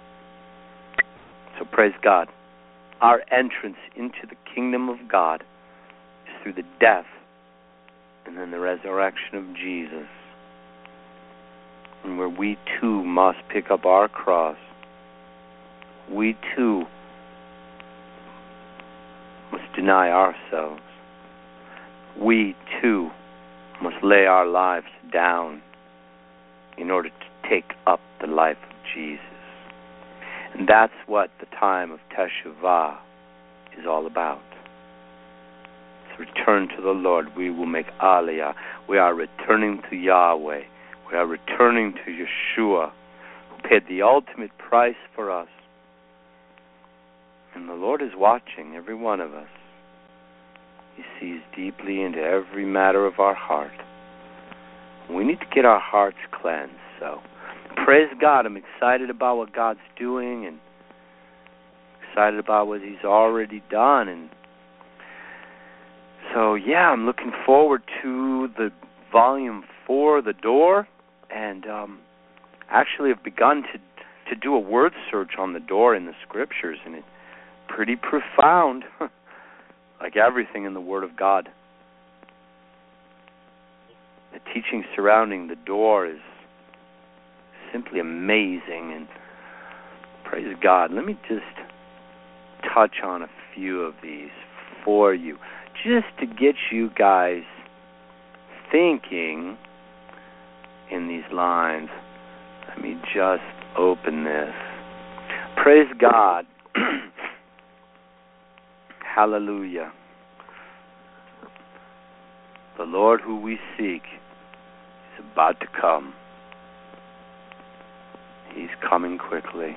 So praise God. Our entrance into the kingdom of God is through the death and then the resurrection of Jesus, and where we too must pick up our cross. We too must deny ourselves. We too must lay our lives down in order to take up the life of Jesus. And that's what the time of Teshuvah is all about. It's return to the Lord. We will make Aliyah. We are returning to Yahweh. We are returning to Yeshua, who paid the ultimate price for us. And the Lord is watching every one of us. He sees deeply into every matter of our heart. We need to get our hearts cleansed. So, praise God. I'm excited about what God's doing and excited about what He's already done. And so, yeah, I'm looking forward to the Volume 4, The Door. And actually I've begun to do a word search on the door in the Scriptures, and it's pretty profound, like everything in the Word of God. The teaching surrounding the door is simply amazing, and praise God. Let me just touch on a few of these for you, just to get you guys thinking in these lines. Let me just open this. Praise God. Hallelujah. The Lord who we seek is about to come. He's coming quickly.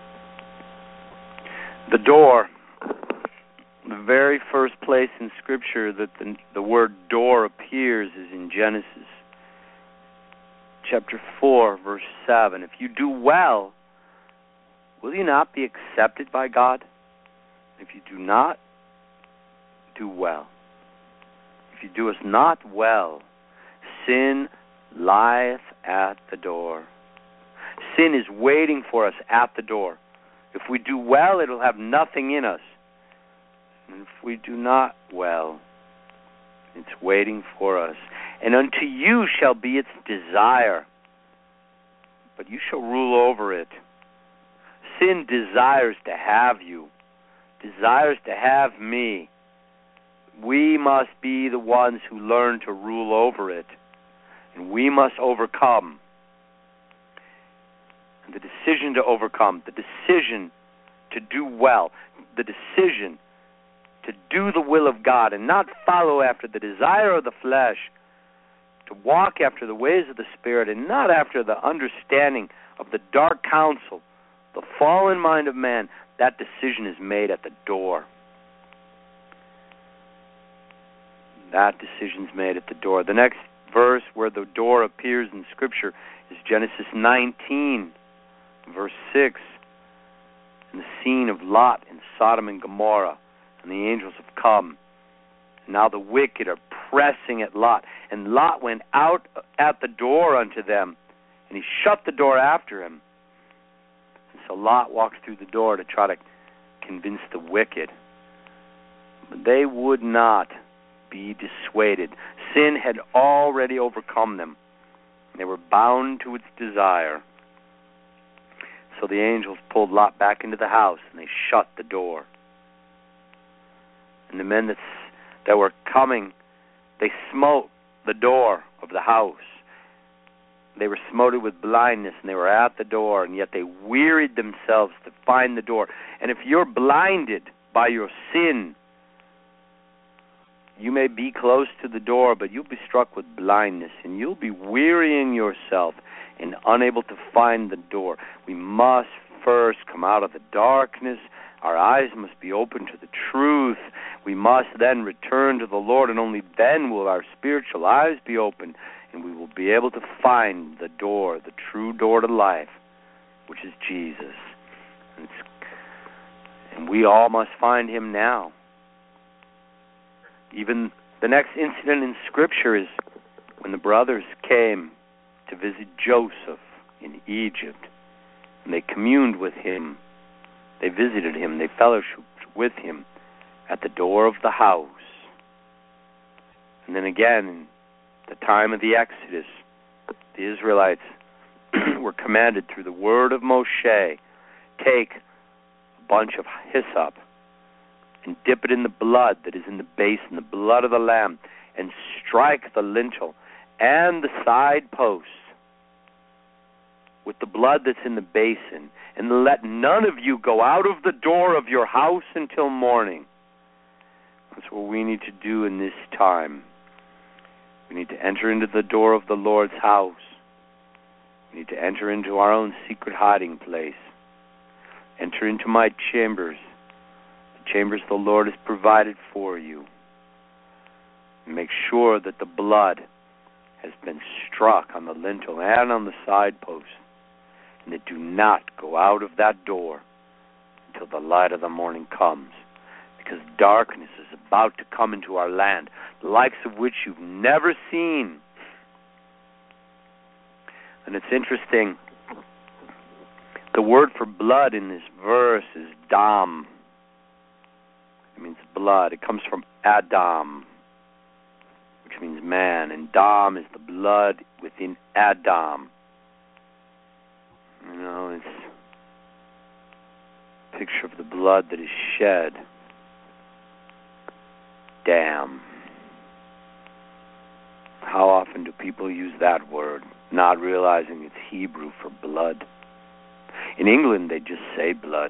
The door. The very first place in Scripture that the word door appears is in Genesis chapter 4, verse 7. If you do well, will you not be accepted by God? If you do not do well, if you do us not well, sin lieth at the door. Sin is waiting for us at the door. If we do well, it'll have nothing in us. And if we do not well, it's waiting for us. And unto you shall be its desire, but you shall rule over it. Sin desires to have you, desires to have me. We must be the ones who learn to rule over it, and we must overcome. And the decision to overcome, the decision to do well, the decision to do the will of God and not follow after the desire of the flesh, to walk after the ways of the Spirit and not after the understanding of the dark counsel, the fallen mind of man, that decision is made at the door. That decision's made at the door. The next verse where the door appears in Scripture is Genesis 19, verse 6, and the scene of Lot in Sodom and Gomorrah. and the angels have come. And now the wicked are pressing at Lot. And Lot went out at the door unto them, and he shut the door after him. And so Lot walks through the door to try to convince the wicked. But they would not be dissuaded. Sin had already overcome them. They were bound to its desire. So the angels pulled Lot back into the house, and they shut the door. And the men that were coming, they smote the door of the house. They were smote with blindness, and they were at the door, and yet they wearied themselves to find the door. And if you're blinded by your sin, you may be close to the door, but you'll be struck with blindness, and you'll be wearying yourself and unable to find the door. We must first come out of the darkness. Our eyes must be open to the truth. We must then return to the Lord, and only then will our spiritual eyes be open, and we will be able to find the door, the true door to life, which is Jesus. And we all must find him now. Even the next incident in Scripture is when the brothers came to visit Joseph in Egypt, and they communed with him. They visited him. They fellowshiped with him at the door of the house. And then again, in the time of the Exodus, the Israelites were commanded through the word of Moshe, take a bunch of hyssop and dip it in the blood that is in the basin, the blood of the lamb, and strike the lintel and the side posts with the blood that's in the basin, and let none of you go out of the door of your house until morning. That's what we need to do in this time. We need to enter into the door of the Lord's house. We need to enter into our own secret hiding place. Enter into my chambers, the chambers the Lord has provided for you. And make sure that the blood has been struck on the lintel and on the side post, and that do not go out of that door until the light of the morning comes, because darkness is about to come into our land, the likes of which you've never seen. And it's interesting, the word for blood in this verse is dam. It means blood. It comes from Adam, which means man, and dam is the blood within Adam. You know, it's a picture of the blood that is shed. Damn. How often do people use that word, not realizing it's Hebrew for blood? In England, they just say blood.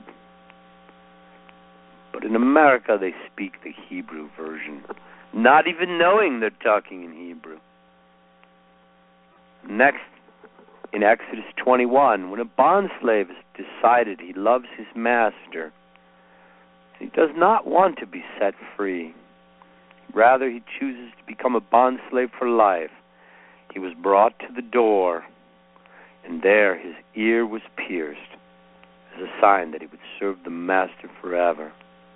But in America, they speak the Hebrew version, not even knowing they're talking in Hebrew. Next, in Exodus 21, when a bondslave has decided he loves his master, he does not want to be set free. Rather, he chooses to become a bondslave for life. He was brought to the door, and there his ear was pierced as a sign that he would serve the master forever.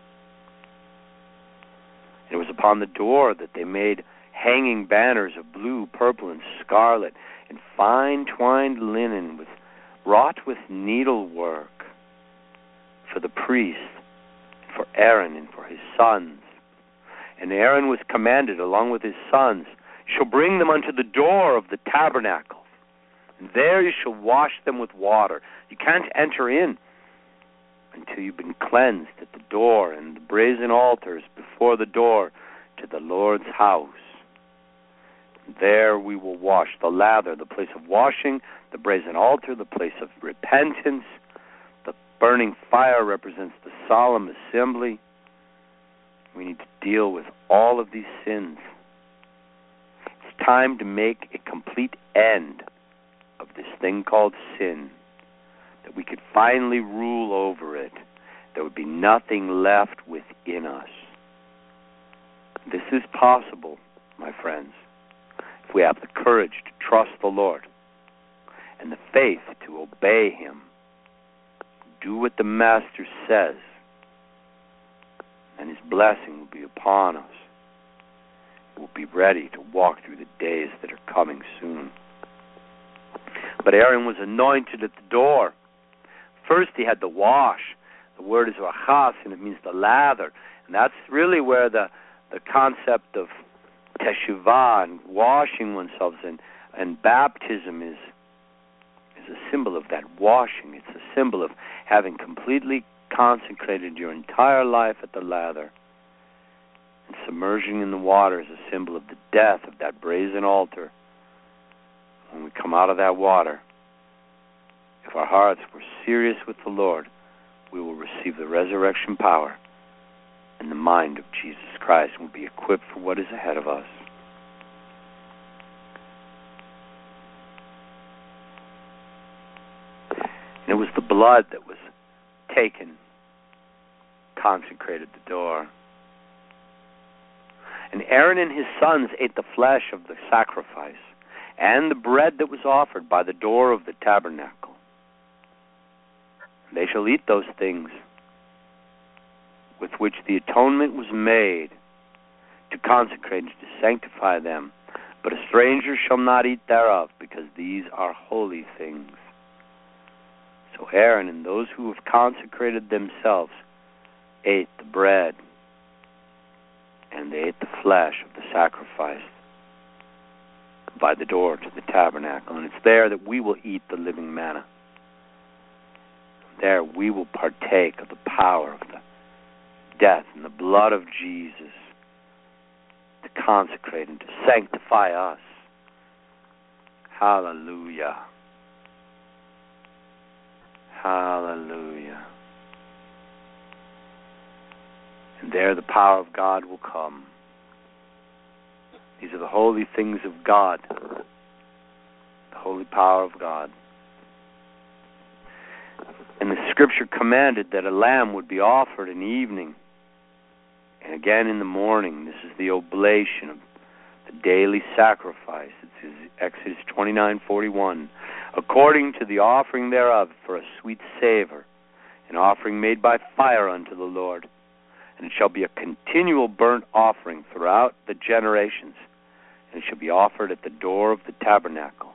And it was upon the door that they made hanging banners of blue, purple, and scarlet, and fine twined linen wrought with needlework for the priest, for Aaron, and for his sons. And Aaron was commanded, along with his sons, you shall bring them unto the door of the tabernacle, and there you shall wash them with water. You can't enter in until you've been cleansed at the door and the brazen altars before the door to the Lord's house. There we will wash the lather, the place of washing, the brazen altar, the place of repentance. The burning fire represents the solemn assembly. We need to deal with all of these sins. It's time to make a complete end of this thing called sin, that we could finally rule over it. There would be nothing left within us. This is possible, my friends, if we have the courage to trust the Lord and the faith to obey Him, do what the Master says, and His blessing will be upon us. We'll be ready to walk through the days that are coming soon. But Aaron was anointed at the door. First he had to wash. The word is rachas, and it means to lather. And that's really where the concept of teshuvah and washing oneself and baptism is a symbol of that washing. It's a symbol of having completely consecrated your entire life at the lather. And submerging in the water is a symbol of the death of that brazen altar. When we come out of that water, if our hearts were serious with the Lord, we will receive the resurrection power and the mind of Jesus Christ, and will be equipped for what is ahead of us. And it was the blood that was taken, consecrated the door. And Aaron and his sons ate the flesh of the sacrifice and the bread that was offered by the door of the tabernacle. They shall eat those things with which the atonement was made to consecrate and to sanctify them. But a stranger shall not eat thereof, because these are holy things. So Aaron and those who have consecrated themselves ate the bread, and they ate the flesh of the sacrifice by the door to the tabernacle. And it's there that we will eat the living manna. There we will partake of the power of the death and the blood of Jesus to consecrate and to sanctify us. Hallelujah. Hallelujah. And there the power of God will come. These are the holy things of God, the holy power of God. And the Scripture commanded that a lamb would be offered in the evening and again in the morning. This is the oblation of the daily sacrifice. It's Exodus 29:41. According to the offering thereof for a sweet savor, an offering made by fire unto the Lord. And it shall be a continual burnt offering throughout the generations, and it shall be offered at the door of the tabernacle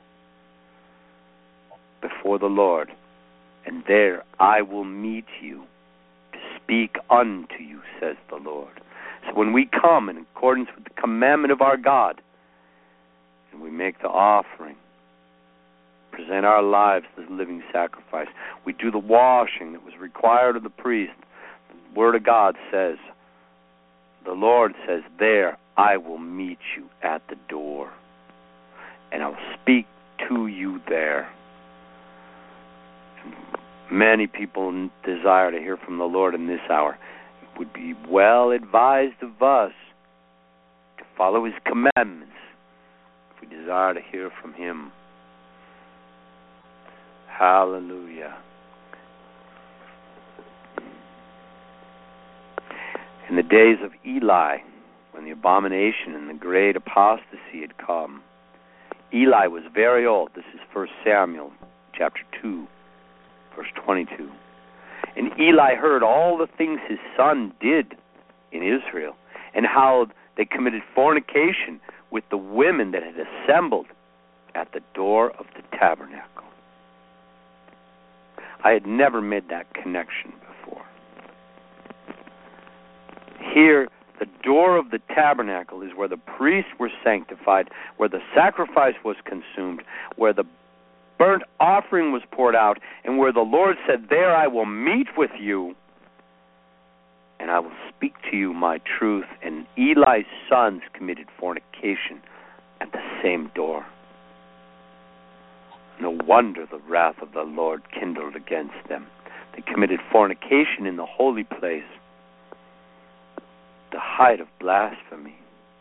before the Lord. And there I will meet you to speak unto you, says the Lord. So when we come in accordance with the commandment of our God, and we make the offering, present our lives as living sacrifice, we do the washing that was required of the priest. The Word of God says, the Lord says, there I will meet you at the door, and I will speak to you there. Many people desire to hear from the Lord in this hour. It would be well advised of us to follow His commandments if we desire to hear from Him. Hallelujah. In the days of Eli, when the abomination and the great apostasy had come, Eli was very old. This is 1 Samuel chapter 2. Verse 22. And Eli heard all the things his son did in Israel, and how they committed fornication with the women that had assembled at the door of the tabernacle. I had never made that connection before. Here, the door of the tabernacle is where the priests were sanctified, where the sacrifice was consumed, where the burnt offering was poured out, and where the Lord said, there I will meet with you, and I will speak to you my truth. And Eli's sons committed fornication at the same door. No wonder the wrath of the Lord kindled against them. They committed fornication in the holy place, the height of blasphemy,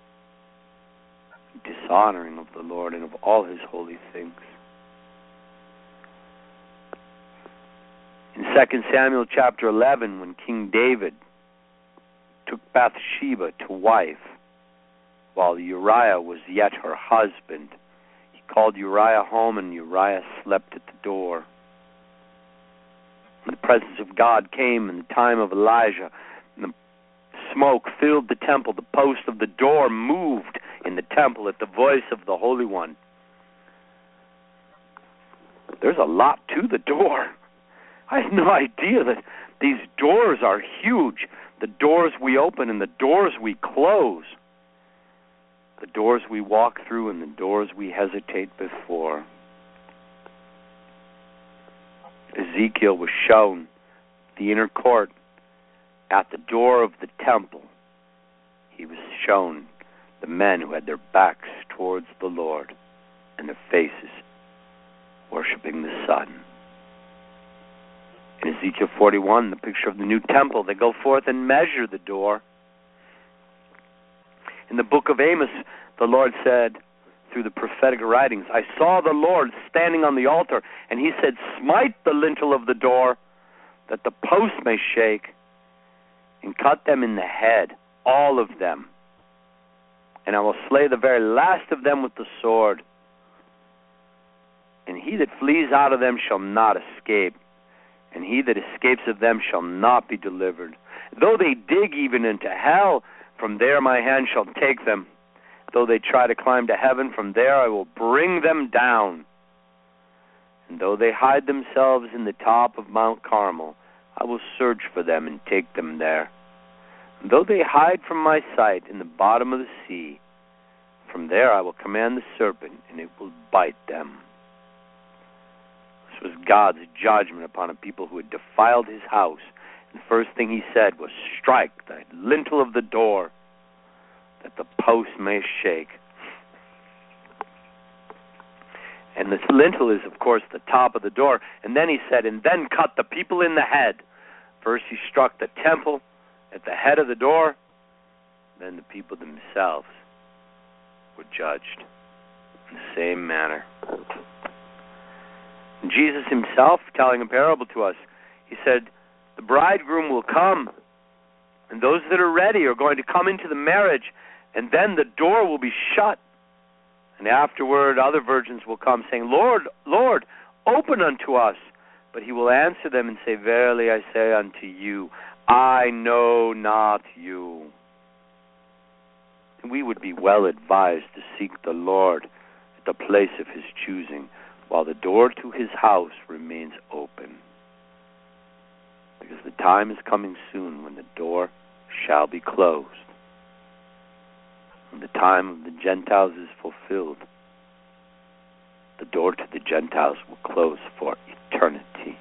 dishonoring of the Lord and of all His holy things. In 2 Samuel chapter 11, when King David took Bathsheba to wife, while Uriah was yet her husband, he called Uriah home, and Uriah slept at the door. When the presence of God came in the time of Elijah, and the smoke filled the temple. The post of the door moved in the temple at the voice of the Holy One. There's a lot to the door. I had no idea that these doors are huge. The doors we open and the doors we close. The doors we walk through and the doors we hesitate before. Ezekiel was shown the inner court at the door of the temple. He was shown the men who had their backs towards the Lord and their faces worshiping the sun. In Ezekiel 41, the picture of the new temple, they go forth and measure the door. In the book of Amos, the Lord said, through the prophetic writings, I saw the Lord standing on the altar, and he said, smite the lintel of the door, that the posts may shake, and cut them in the head, all of them. And I will slay the very last of them with the sword. And he that flees out of them shall not escape, and he that escapes of them shall not be delivered. Though they dig even into hell, from there my hand shall take them. Though they try to climb to heaven, from there I will bring them down. And though they hide themselves in the top of Mount Carmel, I will search for them and take them there. And though they hide from my sight in the bottom of the sea, from there I will command the serpent, and it will bite them. This was God's judgment upon a people who had defiled his house. And the first thing he said was, strike the lintel of the door, that the post may shake. And this lintel is, of course, the top of the door. And then he said, and then cut the people in the head. First he struck the temple at the head of the door. Then the people themselves were judged in the same manner. And Jesus himself, telling a parable to us, he said, the bridegroom will come, and those that are ready are going to come into the marriage, and then the door will be shut. And afterward, other virgins will come, saying, Lord, Lord, open unto us. But he will answer them and say, verily I say unto you, I know not you. And we would be well advised to seek the Lord at the place of his choosing, while the door to his house remains open. Because the time is coming soon when the door shall be closed. When the time of the Gentiles is fulfilled, the door to the Gentiles will close for eternity.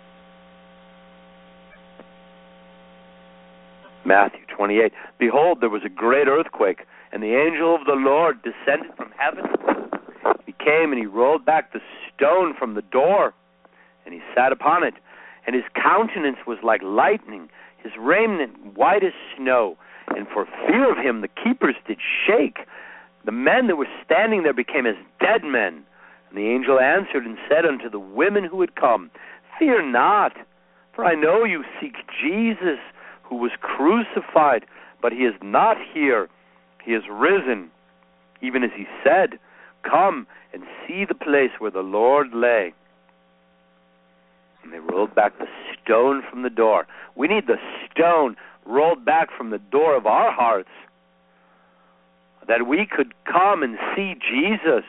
Matthew 28, behold, there was a great earthquake, and the angel of the Lord descended from heaven. He came and he rolled back the stone from the door, and he sat upon it. And his countenance was like lightning, his raiment white as snow. And for fear of him, the keepers did shake. The men that were standing there became as dead men. And the angel answered and said unto the women who had come, fear not, for I know you seek Jesus, who was crucified, but he is not here. He is risen, even as he said. Come and see the place where the Lord lay. And they rolled back the stone from the door. We need the stone rolled back from the door of our hearts, that we could come and see Jesus,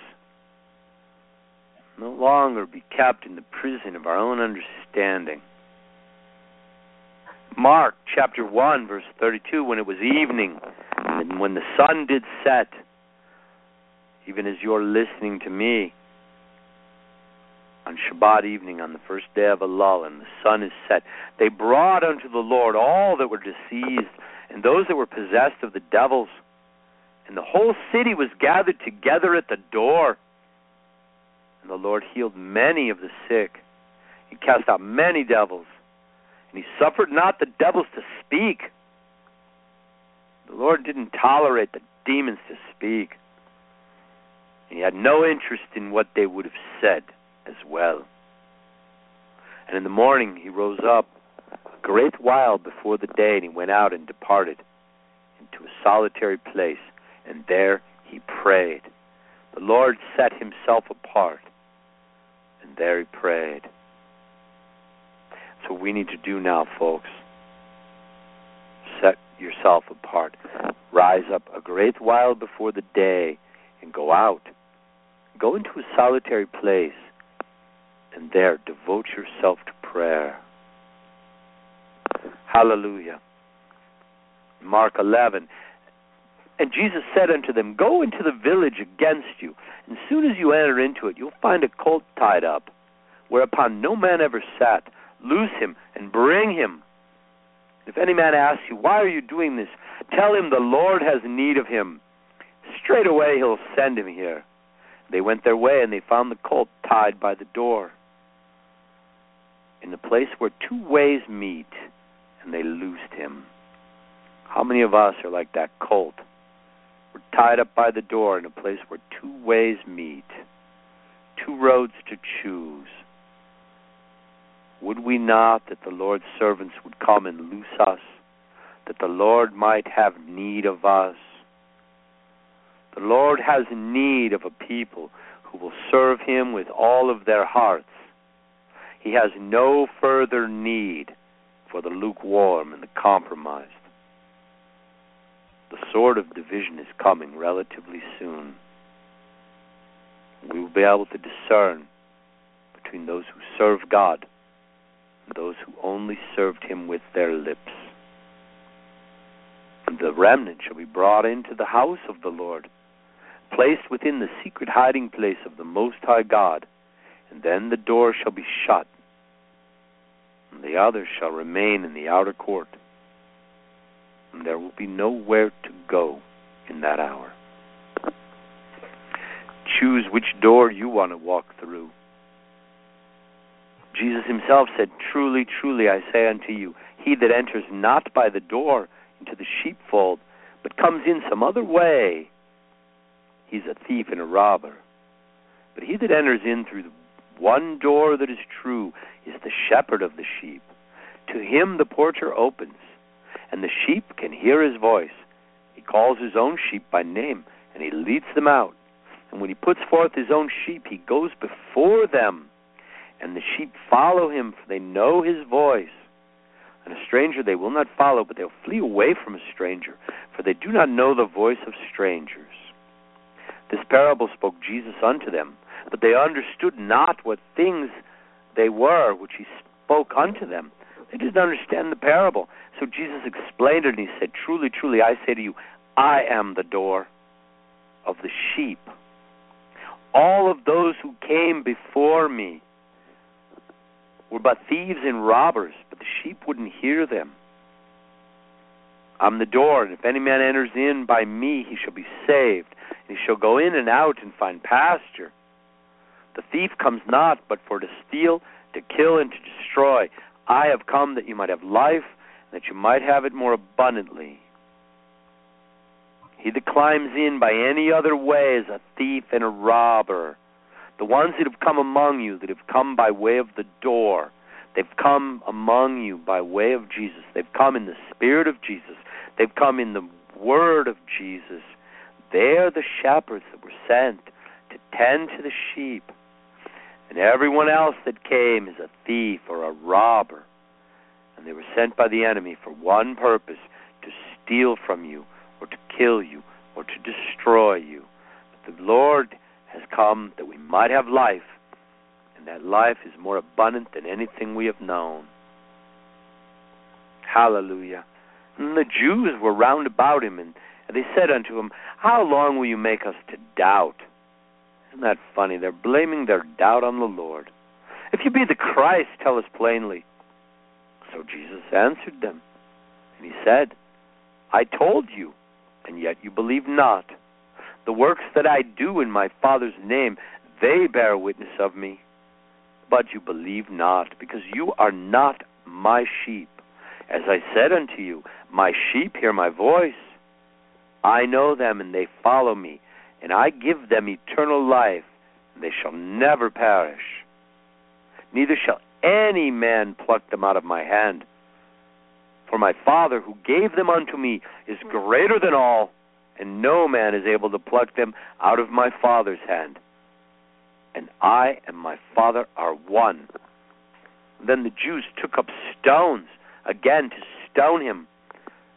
no longer be kept in the prison of our own understanding. Mark chapter 1, verse 32, when it was evening, and when the sun did set, even as you're listening to me, on Shabbat evening, on the first day of Elul, and the sun is set, they brought unto the Lord all that were diseased, and those that were possessed of the devils. And the whole city was gathered together at the door. And the Lord healed many of the sick. He cast out many devils. And he suffered not the devils to speak. The Lord didn't tolerate the demons to speak. And he had no interest in what they would have said as well. And in the morning he rose up a great while before the day, and he went out and departed into a solitary place, and there he prayed. The Lord set himself apart, and there he prayed. That's what we need to do now, folks. Set yourself apart. Rise up a great while before the day and go out. Go into a solitary place and there devote yourself to prayer. Hallelujah. Mark 11. And Jesus said unto them, Go into the village against you, and soon as you enter into it, you'll find a colt tied up, whereupon no man ever sat. Loose him and bring him. If any man asks you, Why are you doing this? Tell him the Lord has need of him. Straightway he'll send him here. They went their way, and they found the colt tied by the door, in the place where two ways meet, and they loosed him. How many of us are like that colt? We're tied up by the door in a place where two ways meet, two roads to choose. Would we not that the Lord's servants would come and loose us, that the Lord might have need of us? The Lord has need of a people who will serve Him with all of their hearts. He has no further need for the lukewarm and the compromised. The sword of division is coming relatively soon. We will be able to discern between those who serve God and those who only served Him with their lips. And the remnant shall be brought into the house of the Lord, placed within the secret hiding place of the Most High God, and then the door shall be shut, and the others shall remain in the outer court, and there will be nowhere to go in that hour. Choose which door you want to walk through. Jesus Himself said, Truly, truly, I say unto you, he that enters not by the door into the sheepfold, but comes in some other way, he's a thief and a robber. But he that enters in through the one door that is true is the shepherd of the sheep. To him the porter opens, and the sheep can hear his voice. He calls his own sheep by name, and he leads them out. And when he puts forth his own sheep, he goes before them, and the sheep follow him, for they know his voice. And a stranger they will not follow, but they'll flee away from a stranger, for they do not know the voice of strangers. This parable spoke Jesus unto them, but they understood not what things they were which he spoke unto them. They didn't understand the parable. So Jesus explained it, and he said, Truly, truly, I say to you, I am the door of the sheep. All of those who came before me were but thieves and robbers, but the sheep wouldn't hear them. I'm the door, and if any man enters in by me, he shall be saved, and he shall go in and out and find pasture. The thief comes not but for to steal, to kill, and to destroy. I have come that you might have life, and that you might have it more abundantly. He that climbs in by any other way is a thief and a robber. The ones that have come among you, that have come by way of the door, they've come among you by way of Jesus. They've come in the Spirit of Jesus. They've come in the Word of Jesus. They're the shepherds that were sent to tend to the sheep. And everyone else that came is a thief or a robber. And they were sent by the enemy for one purpose, to steal from you, or to kill you, or to destroy you. But the Lord has come that we might have life, and that life is more abundant than anything we have known. Hallelujah. And the Jews were round about him, and they said unto him, How long will you make us to doubt? Isn't that funny? They're blaming their doubt on the Lord. If you be the Christ, tell us plainly. So Jesus answered them, and he said, I told you, and yet you believe not. The works that I do in my Father's name, they bear witness of me. But you believe not, because you are not my sheep. As I said unto you, my sheep hear my voice. I know them, and they follow me, and I give them eternal life, and they shall never perish. Neither shall any man pluck them out of my hand. For my Father, who gave them unto me, is greater than all, and no man is able to pluck them out of my Father's hand. And I and my Father are one. Then the Jews took up stones again to stone him.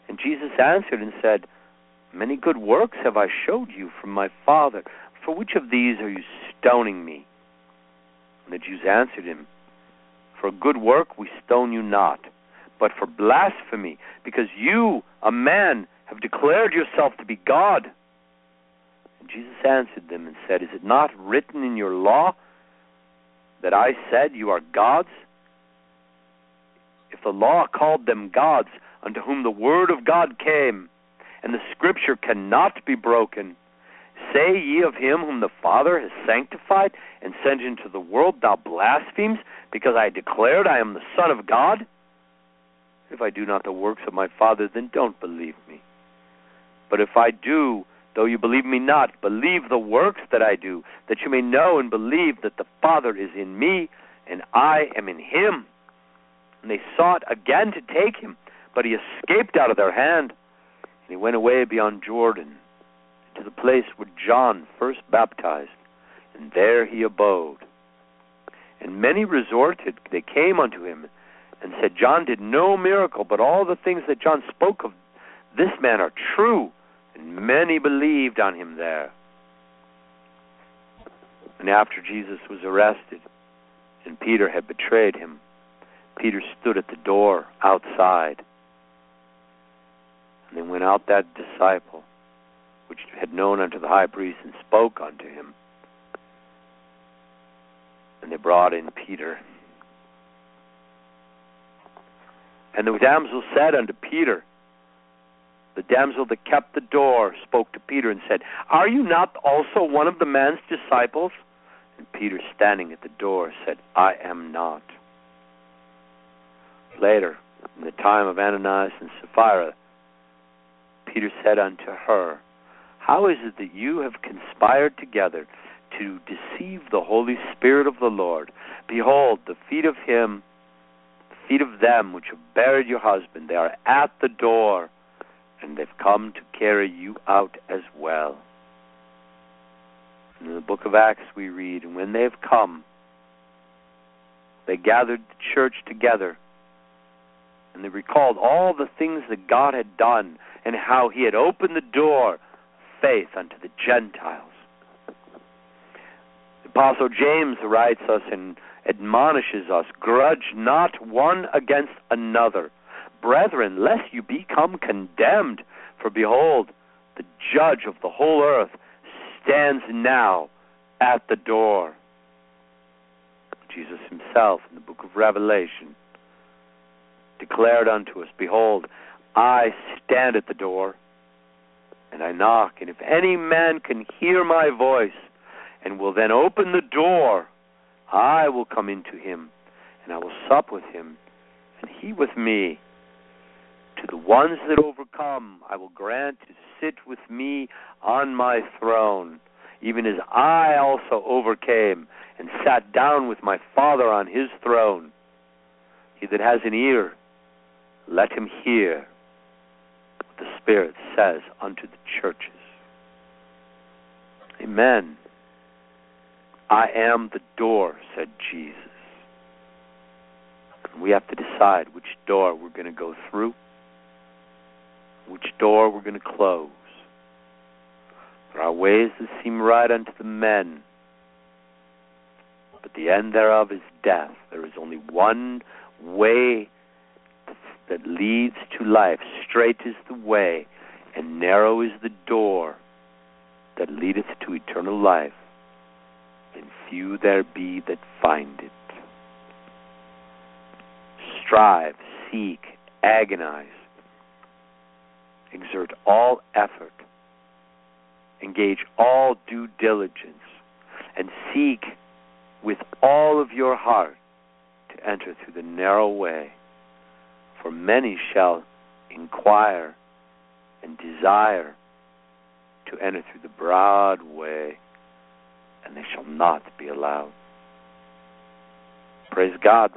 And Jesus answered and said, many good works have I showed you from my Father. For which of these are you stoning me? And the Jews answered him, for a good work we stone you not, but for blasphemy, because you, a man, have declared yourself to be God. And Jesus answered them and said, is it not written in your law that I said you are gods? If the law called them gods, unto whom the word of God came, and the scripture cannot be broken, say ye of him whom the Father has sanctified and sent into the world, thou blasphemes, because I declared I am the Son of God? If I do not the works of my Father, then don't believe me. But if I do, though you believe me not, believe the works that I do, that you may know and believe that the Father is in me, and I am in him. And they sought again to take him, but he escaped out of their hand. And he went away beyond Jordan, to the place where John first baptized, and there he abode. And many resorted, they came unto him, and said, John did no miracle, but all the things that John spoke of this man are true. And many believed on him there. And after Jesus was arrested, and Peter had betrayed him, Peter stood at the door outside. And then went out that disciple, which had known unto the high priest, and spoke unto him. And they brought in Peter. And the damsel said unto Peter, the damsel that kept the door spoke to Peter and said, are you not also one of the man's disciples? And Peter, standing at the door, said, I am not. Later, in the time of Ananias and Sapphira, Peter said unto her, how is it that you have conspired together to deceive the Holy Spirit of the Lord? Behold, the feet of them which have buried your husband, they are at the door, and they've come to carry you out as well. In the book of Acts we read, and when they have come, they gathered the church together, and they recalled all the things that God had done, and how he had opened the door of faith unto the Gentiles. The Apostle James writes us and admonishes us, grudge not one against another, brethren, lest you become condemned. For behold, the judge of the whole earth stands now at the door. Jesus himself, in the book of Revelation, declared unto us, behold, I stand at the door, and I knock, and if any man can hear my voice, and will then open the door, I will come into him, and I will sup with him, and he with me. To the ones that overcome, I will grant to sit with me on my throne, even as I also overcame and sat down with my Father on his throne. He that has an ear, let him hear what the Spirit says unto the churches. Amen. I am the door, said Jesus. And we have to decide which door we're going to go through, which door we're going to close. There are ways that seem right unto the men, but the end thereof is death. There is only one way that leads to life. Straight is the way, and narrow is the door that leadeth to eternal life, and few there be that find it. Strive, seek, agonize, exert all effort, engage all due diligence, and seek with all of your heart to enter through the narrow way. For many shall inquire and desire to enter through the broad way, and they shall not be allowed. Praise God.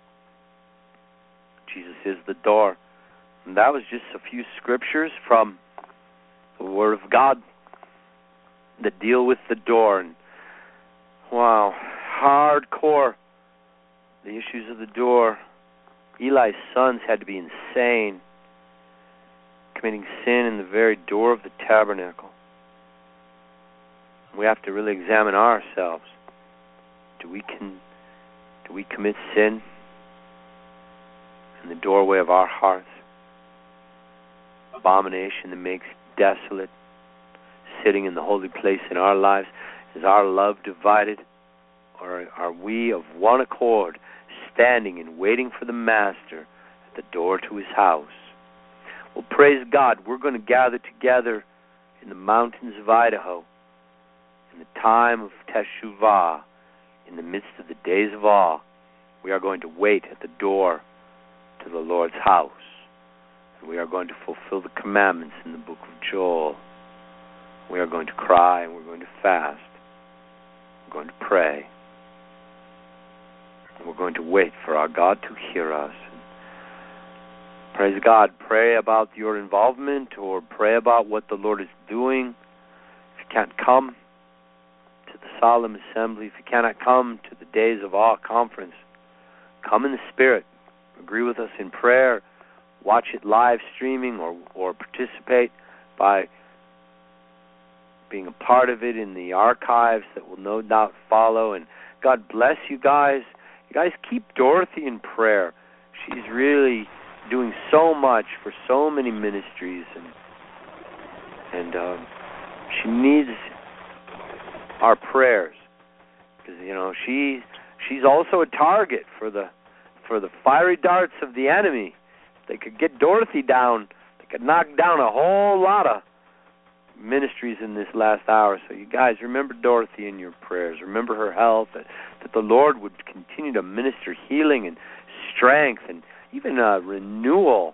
Jesus is the door. And that was just a few scriptures from the Word of God that deal with the door. And wow, hardcore, the issues of the door. Eli's sons had to be insane. committing sin in the very door of the tabernacle. We have to really examine ourselves. Do we commit sin in the doorway of our hearts? Abomination that makes desolate, sitting in the holy place in our lives. Is our love divided? Or are we of one accord, standing and waiting for the Master at the door to his house? Well, praise God, we're going to gather together in the mountains of Idaho in the time of Teshuvah, in the midst of the days of awe. We are going to wait at the door to the Lord's house. And we are going to fulfill the commandments in the book of Joel. We are going to cry and we're going to fast. We're going to pray. And we're going to wait for our God to hear us. Praise God. Pray about your involvement or pray about what the Lord is doing. If you can't come to the solemn assembly, if you cannot come to the Days of Awe conference, come in the Spirit. Agree with us in prayer. Watch it live streaming or participate by being a part of it in the archives that will no doubt follow. And God bless you guys. You guys keep Dorothy in prayer. She's really doing so much for so many ministries, and she needs our prayers because she's also a target for the fiery darts of the enemy. They could get Dorothy down. They could knock down a whole lot of ministries in this last hour. So you guys remember Dorothy in your prayers. Remember her health, that the Lord would continue to minister healing and strength and even a renewal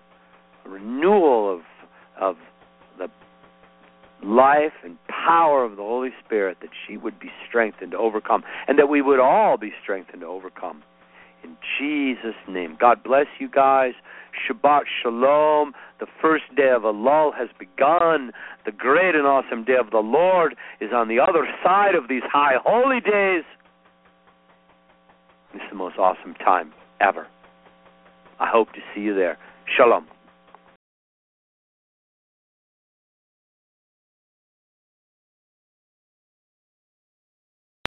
of the life and power of the Holy Spirit, that she would be strengthened to overcome, and that we would all be strengthened to overcome. In Jesus' name. God bless you guys. Shabbat Shalom. The first day of Elul has begun. The great and awesome day of the Lord is on the other side of these high holy days. This is the most awesome time ever. I hope to see you there. Shalom.